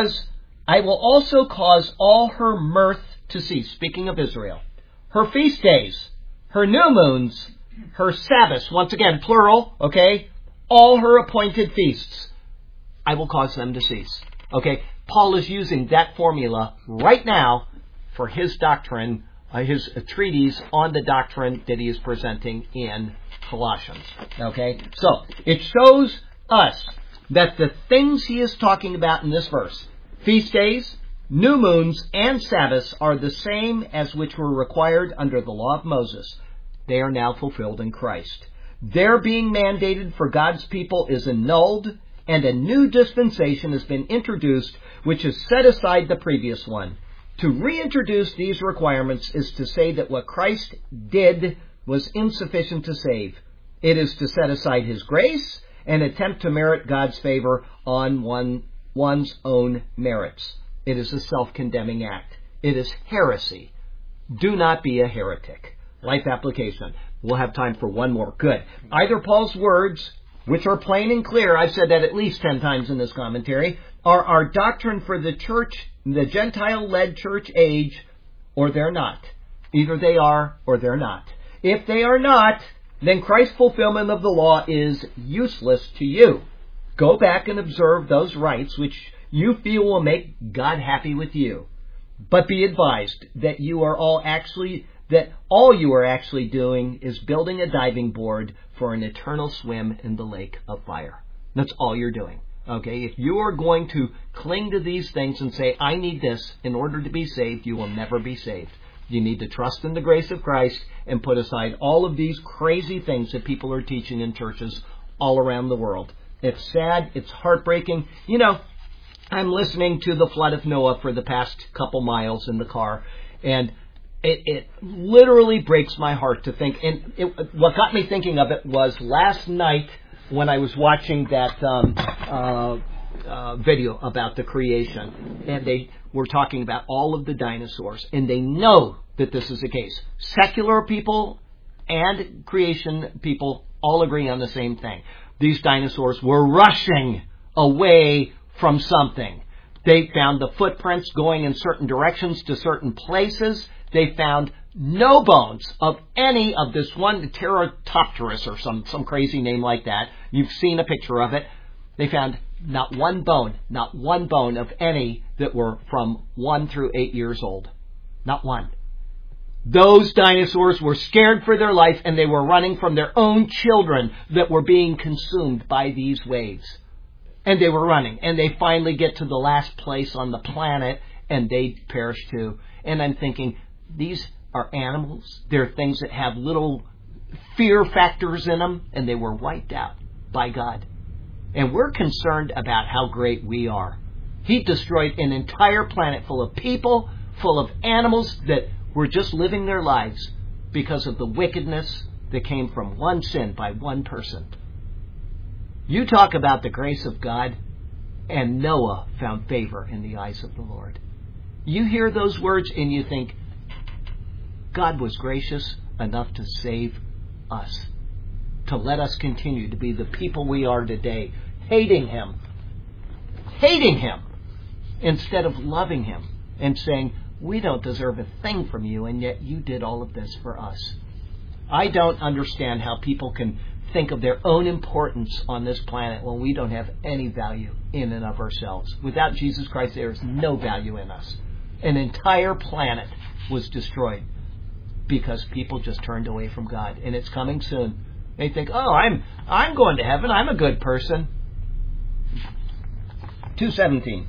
also cause all her mirth to cease. Speaking of Israel. Her feast days, her new moons, her Sabbaths, once again, plural, okay? All her appointed feasts, I will cause them to cease. Okay? Paul is using that formula right now for his doctrine, his treatise on the doctrine that he is presenting in Colossians. Okay? So, it shows us that the things he is talking about in this verse, feast days, new moons, and Sabbaths, are the same as which were required under the law of Moses. They are now fulfilled in Christ. Their being mandated for God's people is annulled, and a new dispensation has been introduced, which has set aside the previous one. To reintroduce these requirements is to say that what Christ did was insufficient to save. It is to set aside His grace and attempt to merit God's favor on one's own merits. It is a self-condemning act. It is heresy. Do not be a heretic. Life application. We'll have time for one more. Good. Either Paul's words, which are plain and clear, I've said that at least 10 times in this commentary, are our doctrine for the church, the Gentile-led church age, or they're not. Either they are or they're not. If they are not, then Christ's fulfillment of the law is useless to you. Go back and observe those rites which you feel will make God happy with you. But be advised that all you are actually doing is building a diving board for an eternal swim in the lake of fire. That's all you're doing. Okay? If you are going to cling to these things and say, I need this in order to be saved, you will never be saved. You need to trust in the grace of Christ and put aside all of these crazy things that people are teaching in churches all around the world. It's sad. It's heartbreaking. You know, I'm listening to the flood of Noah for the past couple miles in the car, and it literally breaks my heart to think. And what got me thinking of it was last night when I was watching that video about the creation, and they were talking about all of the dinosaurs, and they know that this is the case. Secular people and creation people all agree on the same thing. These dinosaurs were rushing away from something. They found the footprints going in certain directions to certain places. They found no bones of any of this one Pteropterus or some crazy name like that. You've seen a picture of it. They found not one bone of any that were from 1 through 8 years old. Not one. Those dinosaurs were scared for their life, and they were running from their own children that were being consumed by these waves. And they were running, and they finally get to the last place on the planet, and they perish too. And I'm thinking, these are animals. They're things that have little fear factors in them, and they were wiped out by God. And we're concerned about how great we are. He destroyed an entire planet full of people, full of animals that were just living their lives because of the wickedness that came from one sin by one person. You talk about the grace of God, and Noah found favor in the eyes of the Lord. You hear those words and you think, God was gracious enough to save us, to let us continue to be the people we are today, hating Him, instead of loving Him and saying, we don't deserve a thing from you, and yet you did all of this for us. I don't understand how people can think of their own importance on this planet when we don't have any value in and of ourselves. Without Jesus Christ, there is no value in us. An entire planet was destroyed because people just turned away from God, and it's coming soon. They think, oh, I'm going to heaven. I'm a good person. 2:17.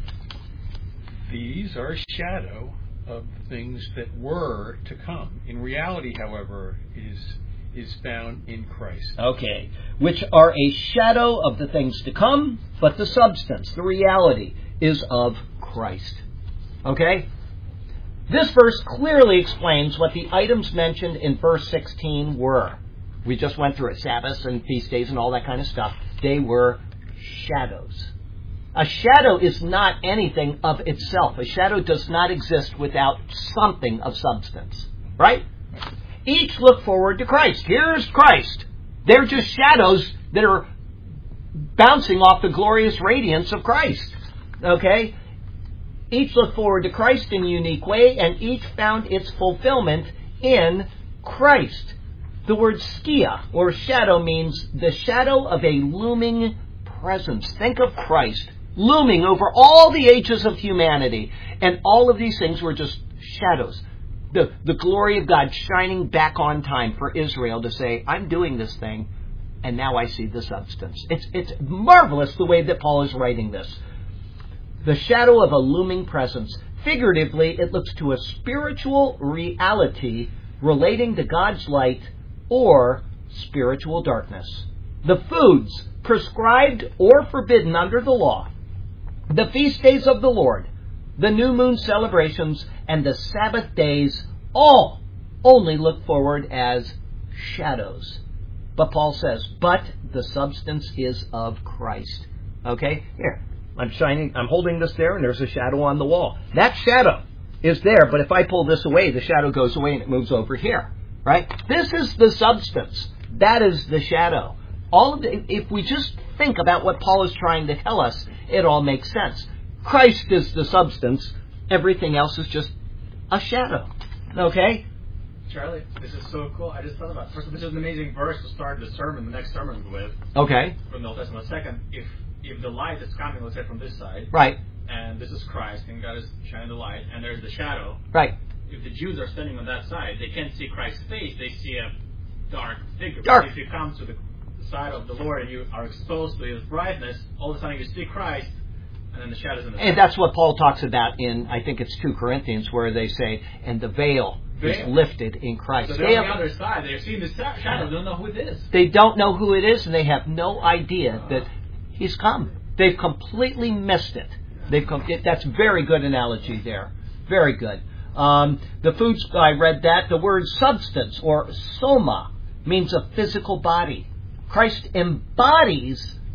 These are a shadow of things that were to come. In reality, however, is found in Christ. Okay. Which are a shadow of the things to come, but the substance, the reality, is of Christ. Okay? This verse clearly explains what the items mentioned in verse 16 were. We just went through it. Sabbaths and feast days and all that kind of stuff. They were shadows. A shadow is not anything of itself. A shadow does not exist without something of substance. Right? Each look forward to Christ. Here's Christ. They're just shadows that are bouncing off the glorious radiance of Christ. Okay? Each look forward to Christ in a unique way, and each found its fulfillment in Christ. The word skia, or shadow, means the shadow of a looming presence. Think of Christ looming over all the ages of humanity. And all of these things were just shadows. The glory of God shining back on time for Israel to say, I'm doing this thing, and now I see the substance. It's marvelous the way that Paul is writing this. The shadow of a looming presence. Figuratively, it looks to a spiritual reality relating to God's light or spiritual darkness. The foods prescribed or forbidden under the law, the feast days of the Lord, the new moon celebrations, and the Sabbath days all only look forward as shadows. But Paul says, but the substance is of Christ. Okay? Here, I'm holding this there, and there's a shadow on the wall. That shadow is there, but if I pull this away, the shadow goes away and it moves over here. Right? This is the substance. That is the shadow. If we just think about what Paul is trying to tell us, it all makes sense. Christ is the substance. Everything else is just a shadow. Okay? Charlie, this is so cool. I just thought about it. First, this is an amazing verse to start the next sermon with. Okay. From the Old Testament. Second, if the light is coming, let's say, from this side. Right. And this is Christ, and God is shining the light, and there's the shadow. Right. If the Jews are standing on that side, they can't see Christ's face. They see a dark figure. Dark. If you come to the side of the Lord and you are exposed to His brightness, all of a sudden you see Christ, and then the shadows in the And that's what Paul talks about in, I think it's 2 Corinthians, where they say, and the veil is lifted in Christ. So they're on the other side. They're seeing the shadow. They don't know who it is. They don't know who it is, and they have no idea that He's come. They've completely missed it. That's a very good analogy there. Very good. The foods, I read that. The word substance, or soma, means a physical body. Christ embodies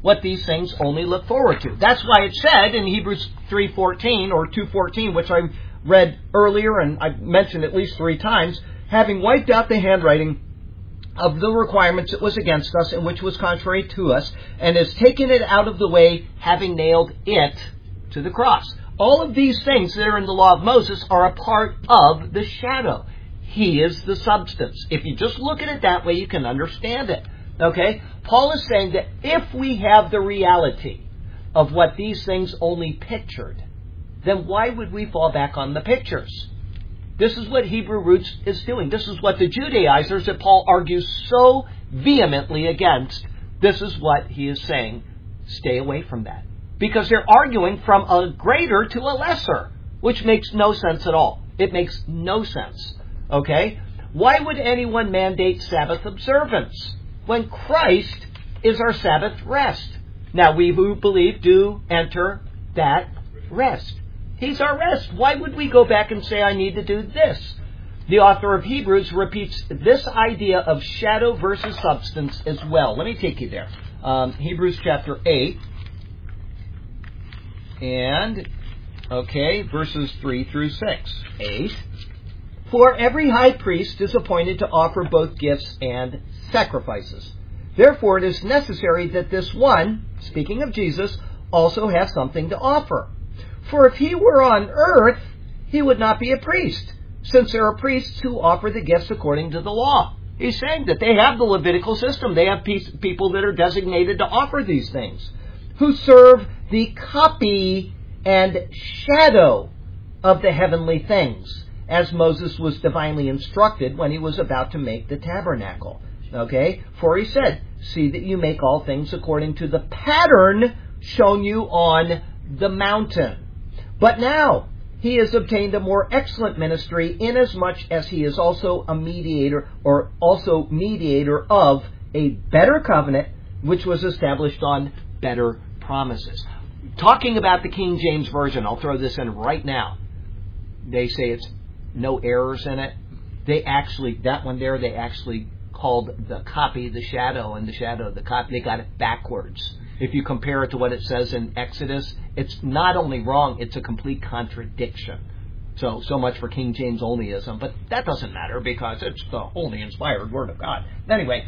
what these things only look forward to. That's why it said in Hebrews 3:14 or 2:14, which I read earlier and I've mentioned at least 3 times, having wiped out the handwriting of the requirements that was against us and which was contrary to us, and has taken it out of the way, having nailed it to the cross. All of these things that are in the law of Moses are a part of the shadow. He is the substance. If you just look at it that way, you can understand it. Okay? Paul is saying that if we have the reality of what these things only pictured, then why would we fall back on the pictures? This is what Hebrew Roots is doing. This is what the Judaizers that Paul argues so vehemently against, this is what he is saying. Stay away from that. Because they're arguing from a greater to a lesser, which makes no sense at all. It makes no sense. Okay? Why would anyone mandate Sabbath observance when Christ is our Sabbath rest? Now, we who believe do enter that rest. He's our rest. Why would we go back and say, I need to do this? The author of Hebrews repeats this idea of shadow versus substance as well. Let me take you there. Hebrews chapter 8. And, verses 3 through 6. 8. For every high priest is appointed to offer both gifts and sacrifices. Therefore it is necessary that this one, speaking of Jesus, also have something to offer. For if he were on earth, he would not be a priest, since there are priests who offer the gifts according to the law. He's saying that they have the Levitical system. They have people that are designated to offer these things, who serve the copy and shadow of the heavenly things, as Moses was divinely instructed when he was about to make the tabernacle. Okay? For he said, see that you make all things according to the pattern shown you on the mountain. But now he has obtained a more excellent ministry, inasmuch as he is also a mediator, or also mediator of a better covenant, which was established on better promises. Talking about the King James Version, I'll throw this in right now. They say it's no errors in it. That one there, they actually called the copy the shadow, and the shadow the copy. They got it backwards. If you compare it to what it says in Exodus, it's not only wrong, it's a complete contradiction. So much for King James onlyism, but that doesn't matter because it's the only inspired Word of God. Anyway,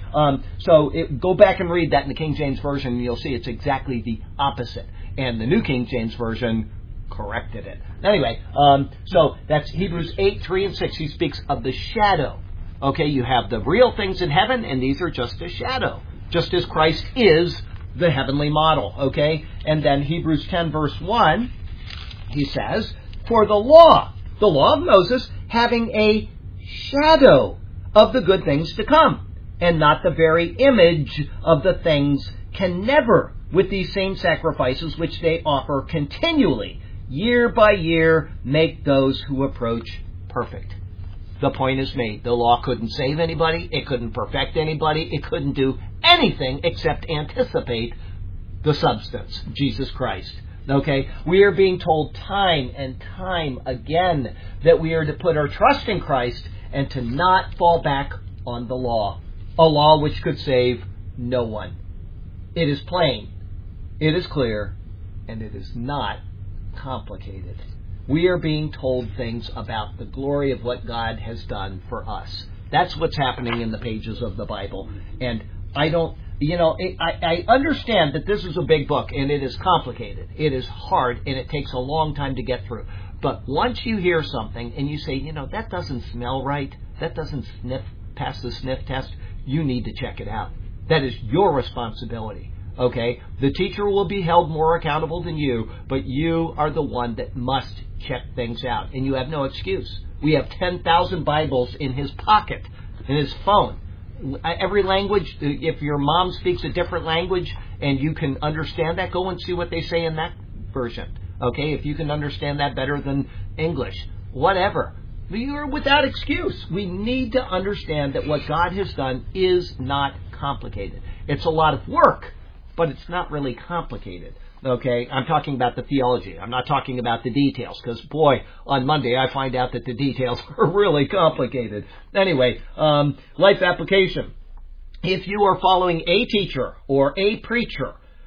go back and read that in the King James Version, and you'll see it's exactly the opposite. And the New King James Version corrected it. Anyway, so that's Hebrews 8, 3 and 6. He speaks of the shadow. Okay, you have the real things in heaven, and these are just a shadow, just as Christ is the heavenly model. Okay, and then Hebrews 10, verse 1, he says, for the law of Moses, having a shadow of the good things to come, and not the very image of the things, can never, with these same sacrifices which they offer continually, year by year, make those who approach perfect. The point is made. The law couldn't save anybody. It couldn't perfect anybody. It couldn't do anything except anticipate the substance, Jesus Christ. Okay? We are being told time and time again that we are to put our trust in Christ and to not fall back on the law. A law which could save no one. It is plain, it is clear, and it is not complicated. We are being told things about the glory of what God has done for us. That's what's happening in the pages of the Bible. And I understand that this is a big book and it is complicated. It is hard and it takes a long time to get through. But once you hear something and you say, that doesn't smell right, that doesn't pass the sniff test, you need to check it out. That is your responsibility. Okay? The teacher will be held more accountable than you, but you are the one that must check things out. And you have no excuse. We have 10,000 Bibles in his pocket, in his phone. Every language, if your mom speaks a different language and you can understand that, go and see what they say in that version. Okay? If you can understand that better than English, whatever. You're without excuse. We need to understand that what God has done is not complicated. It's a lot of work, but it's not really complicated. Okay, I'm talking about the theology. I'm not talking about the details, because, boy, on Monday I find out that the details are really complicated. Anyway, life application. If you are following a teacher or a preacher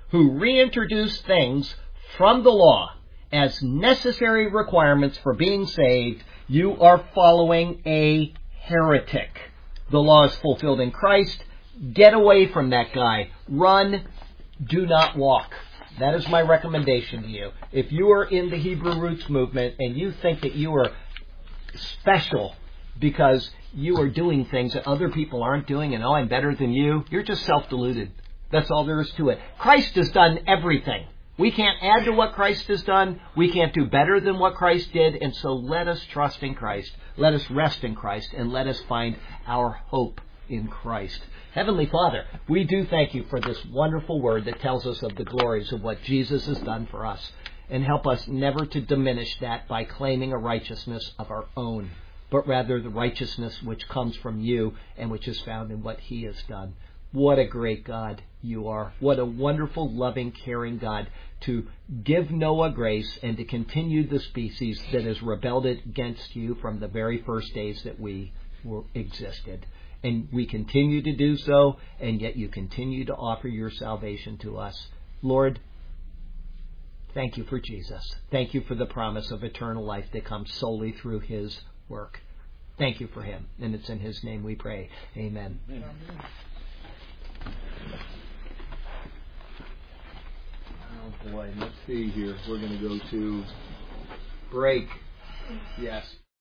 who reintroduce things from the law as necessary requirements for being saved, you are following a heretic. The law is fulfilled in Christ. Get away from that guy. Run. Do not walk. That is my recommendation to you. If you are in the Hebrew Roots movement and you think that you are special because you are doing things that other people aren't doing and, I'm better than you, you're just self-deluded. That's all there is to it. Christ has done everything. We can't add to what Christ has done. We can't do better than what Christ did. And so let us trust in Christ. Let us rest in Christ. And let us find our hope in Christ. Heavenly Father, we do thank you for this wonderful word that tells us of the glories of what Jesus has done for us. And help us never to diminish that by claiming a righteousness of our own, but rather the righteousness which comes from you and which is found in what he has done. What a great God you are. What a wonderful, loving, caring God to give Noah grace and to continue the species that has rebelled against you from the very first days that we existed. And we continue to do so, and yet you continue to offer your salvation to us. Lord, thank you for Jesus. Thank you for the promise of eternal life that comes solely through his work. Thank you for him. And it's in his name we pray. Amen. Amen. Oh boy, let's see here. We're going to go to break. Yes.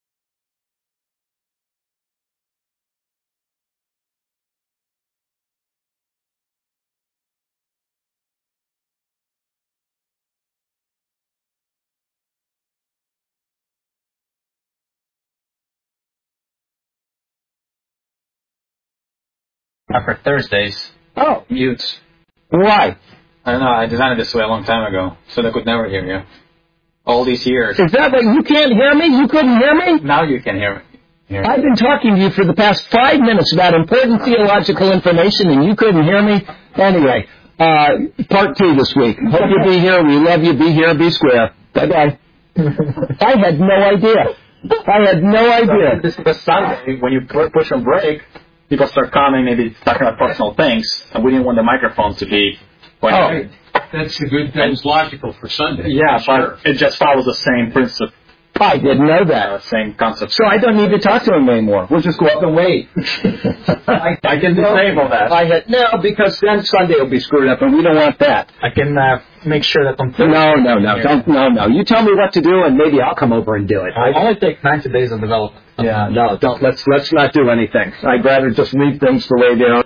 For Thursdays. Oh. Mutes. Why? I don't know, I designed it this way a long time ago, so they could never hear you. All these years. Is that what, you can't hear me? You couldn't hear me? Now you can hear me. I've been talking to you for the past 5 minutes about important theological information and you couldn't hear me? Anyway, part 2 this week. Hope you be here. We love you. Be here. Be square. Bye-bye. I had no idea. This is Sunday, when you push on break, people start coming, maybe talking about personal things, and we didn't want the microphones to be... That's a good. That's logical for Sunday. Yeah, but it just follows the same principle. I didn't know that. Same concept. So I don't need to talk to him anymore. We'll just go up and wait. I can disable that. No, because then Sunday will be screwed up, and we don't want that. I can make sure that on Thursday. No. You tell me what to do, and maybe I'll come over and do it. I only take 90 days of development. Yeah, no, don't. Let's not do anything. I'd rather just leave things the way they are.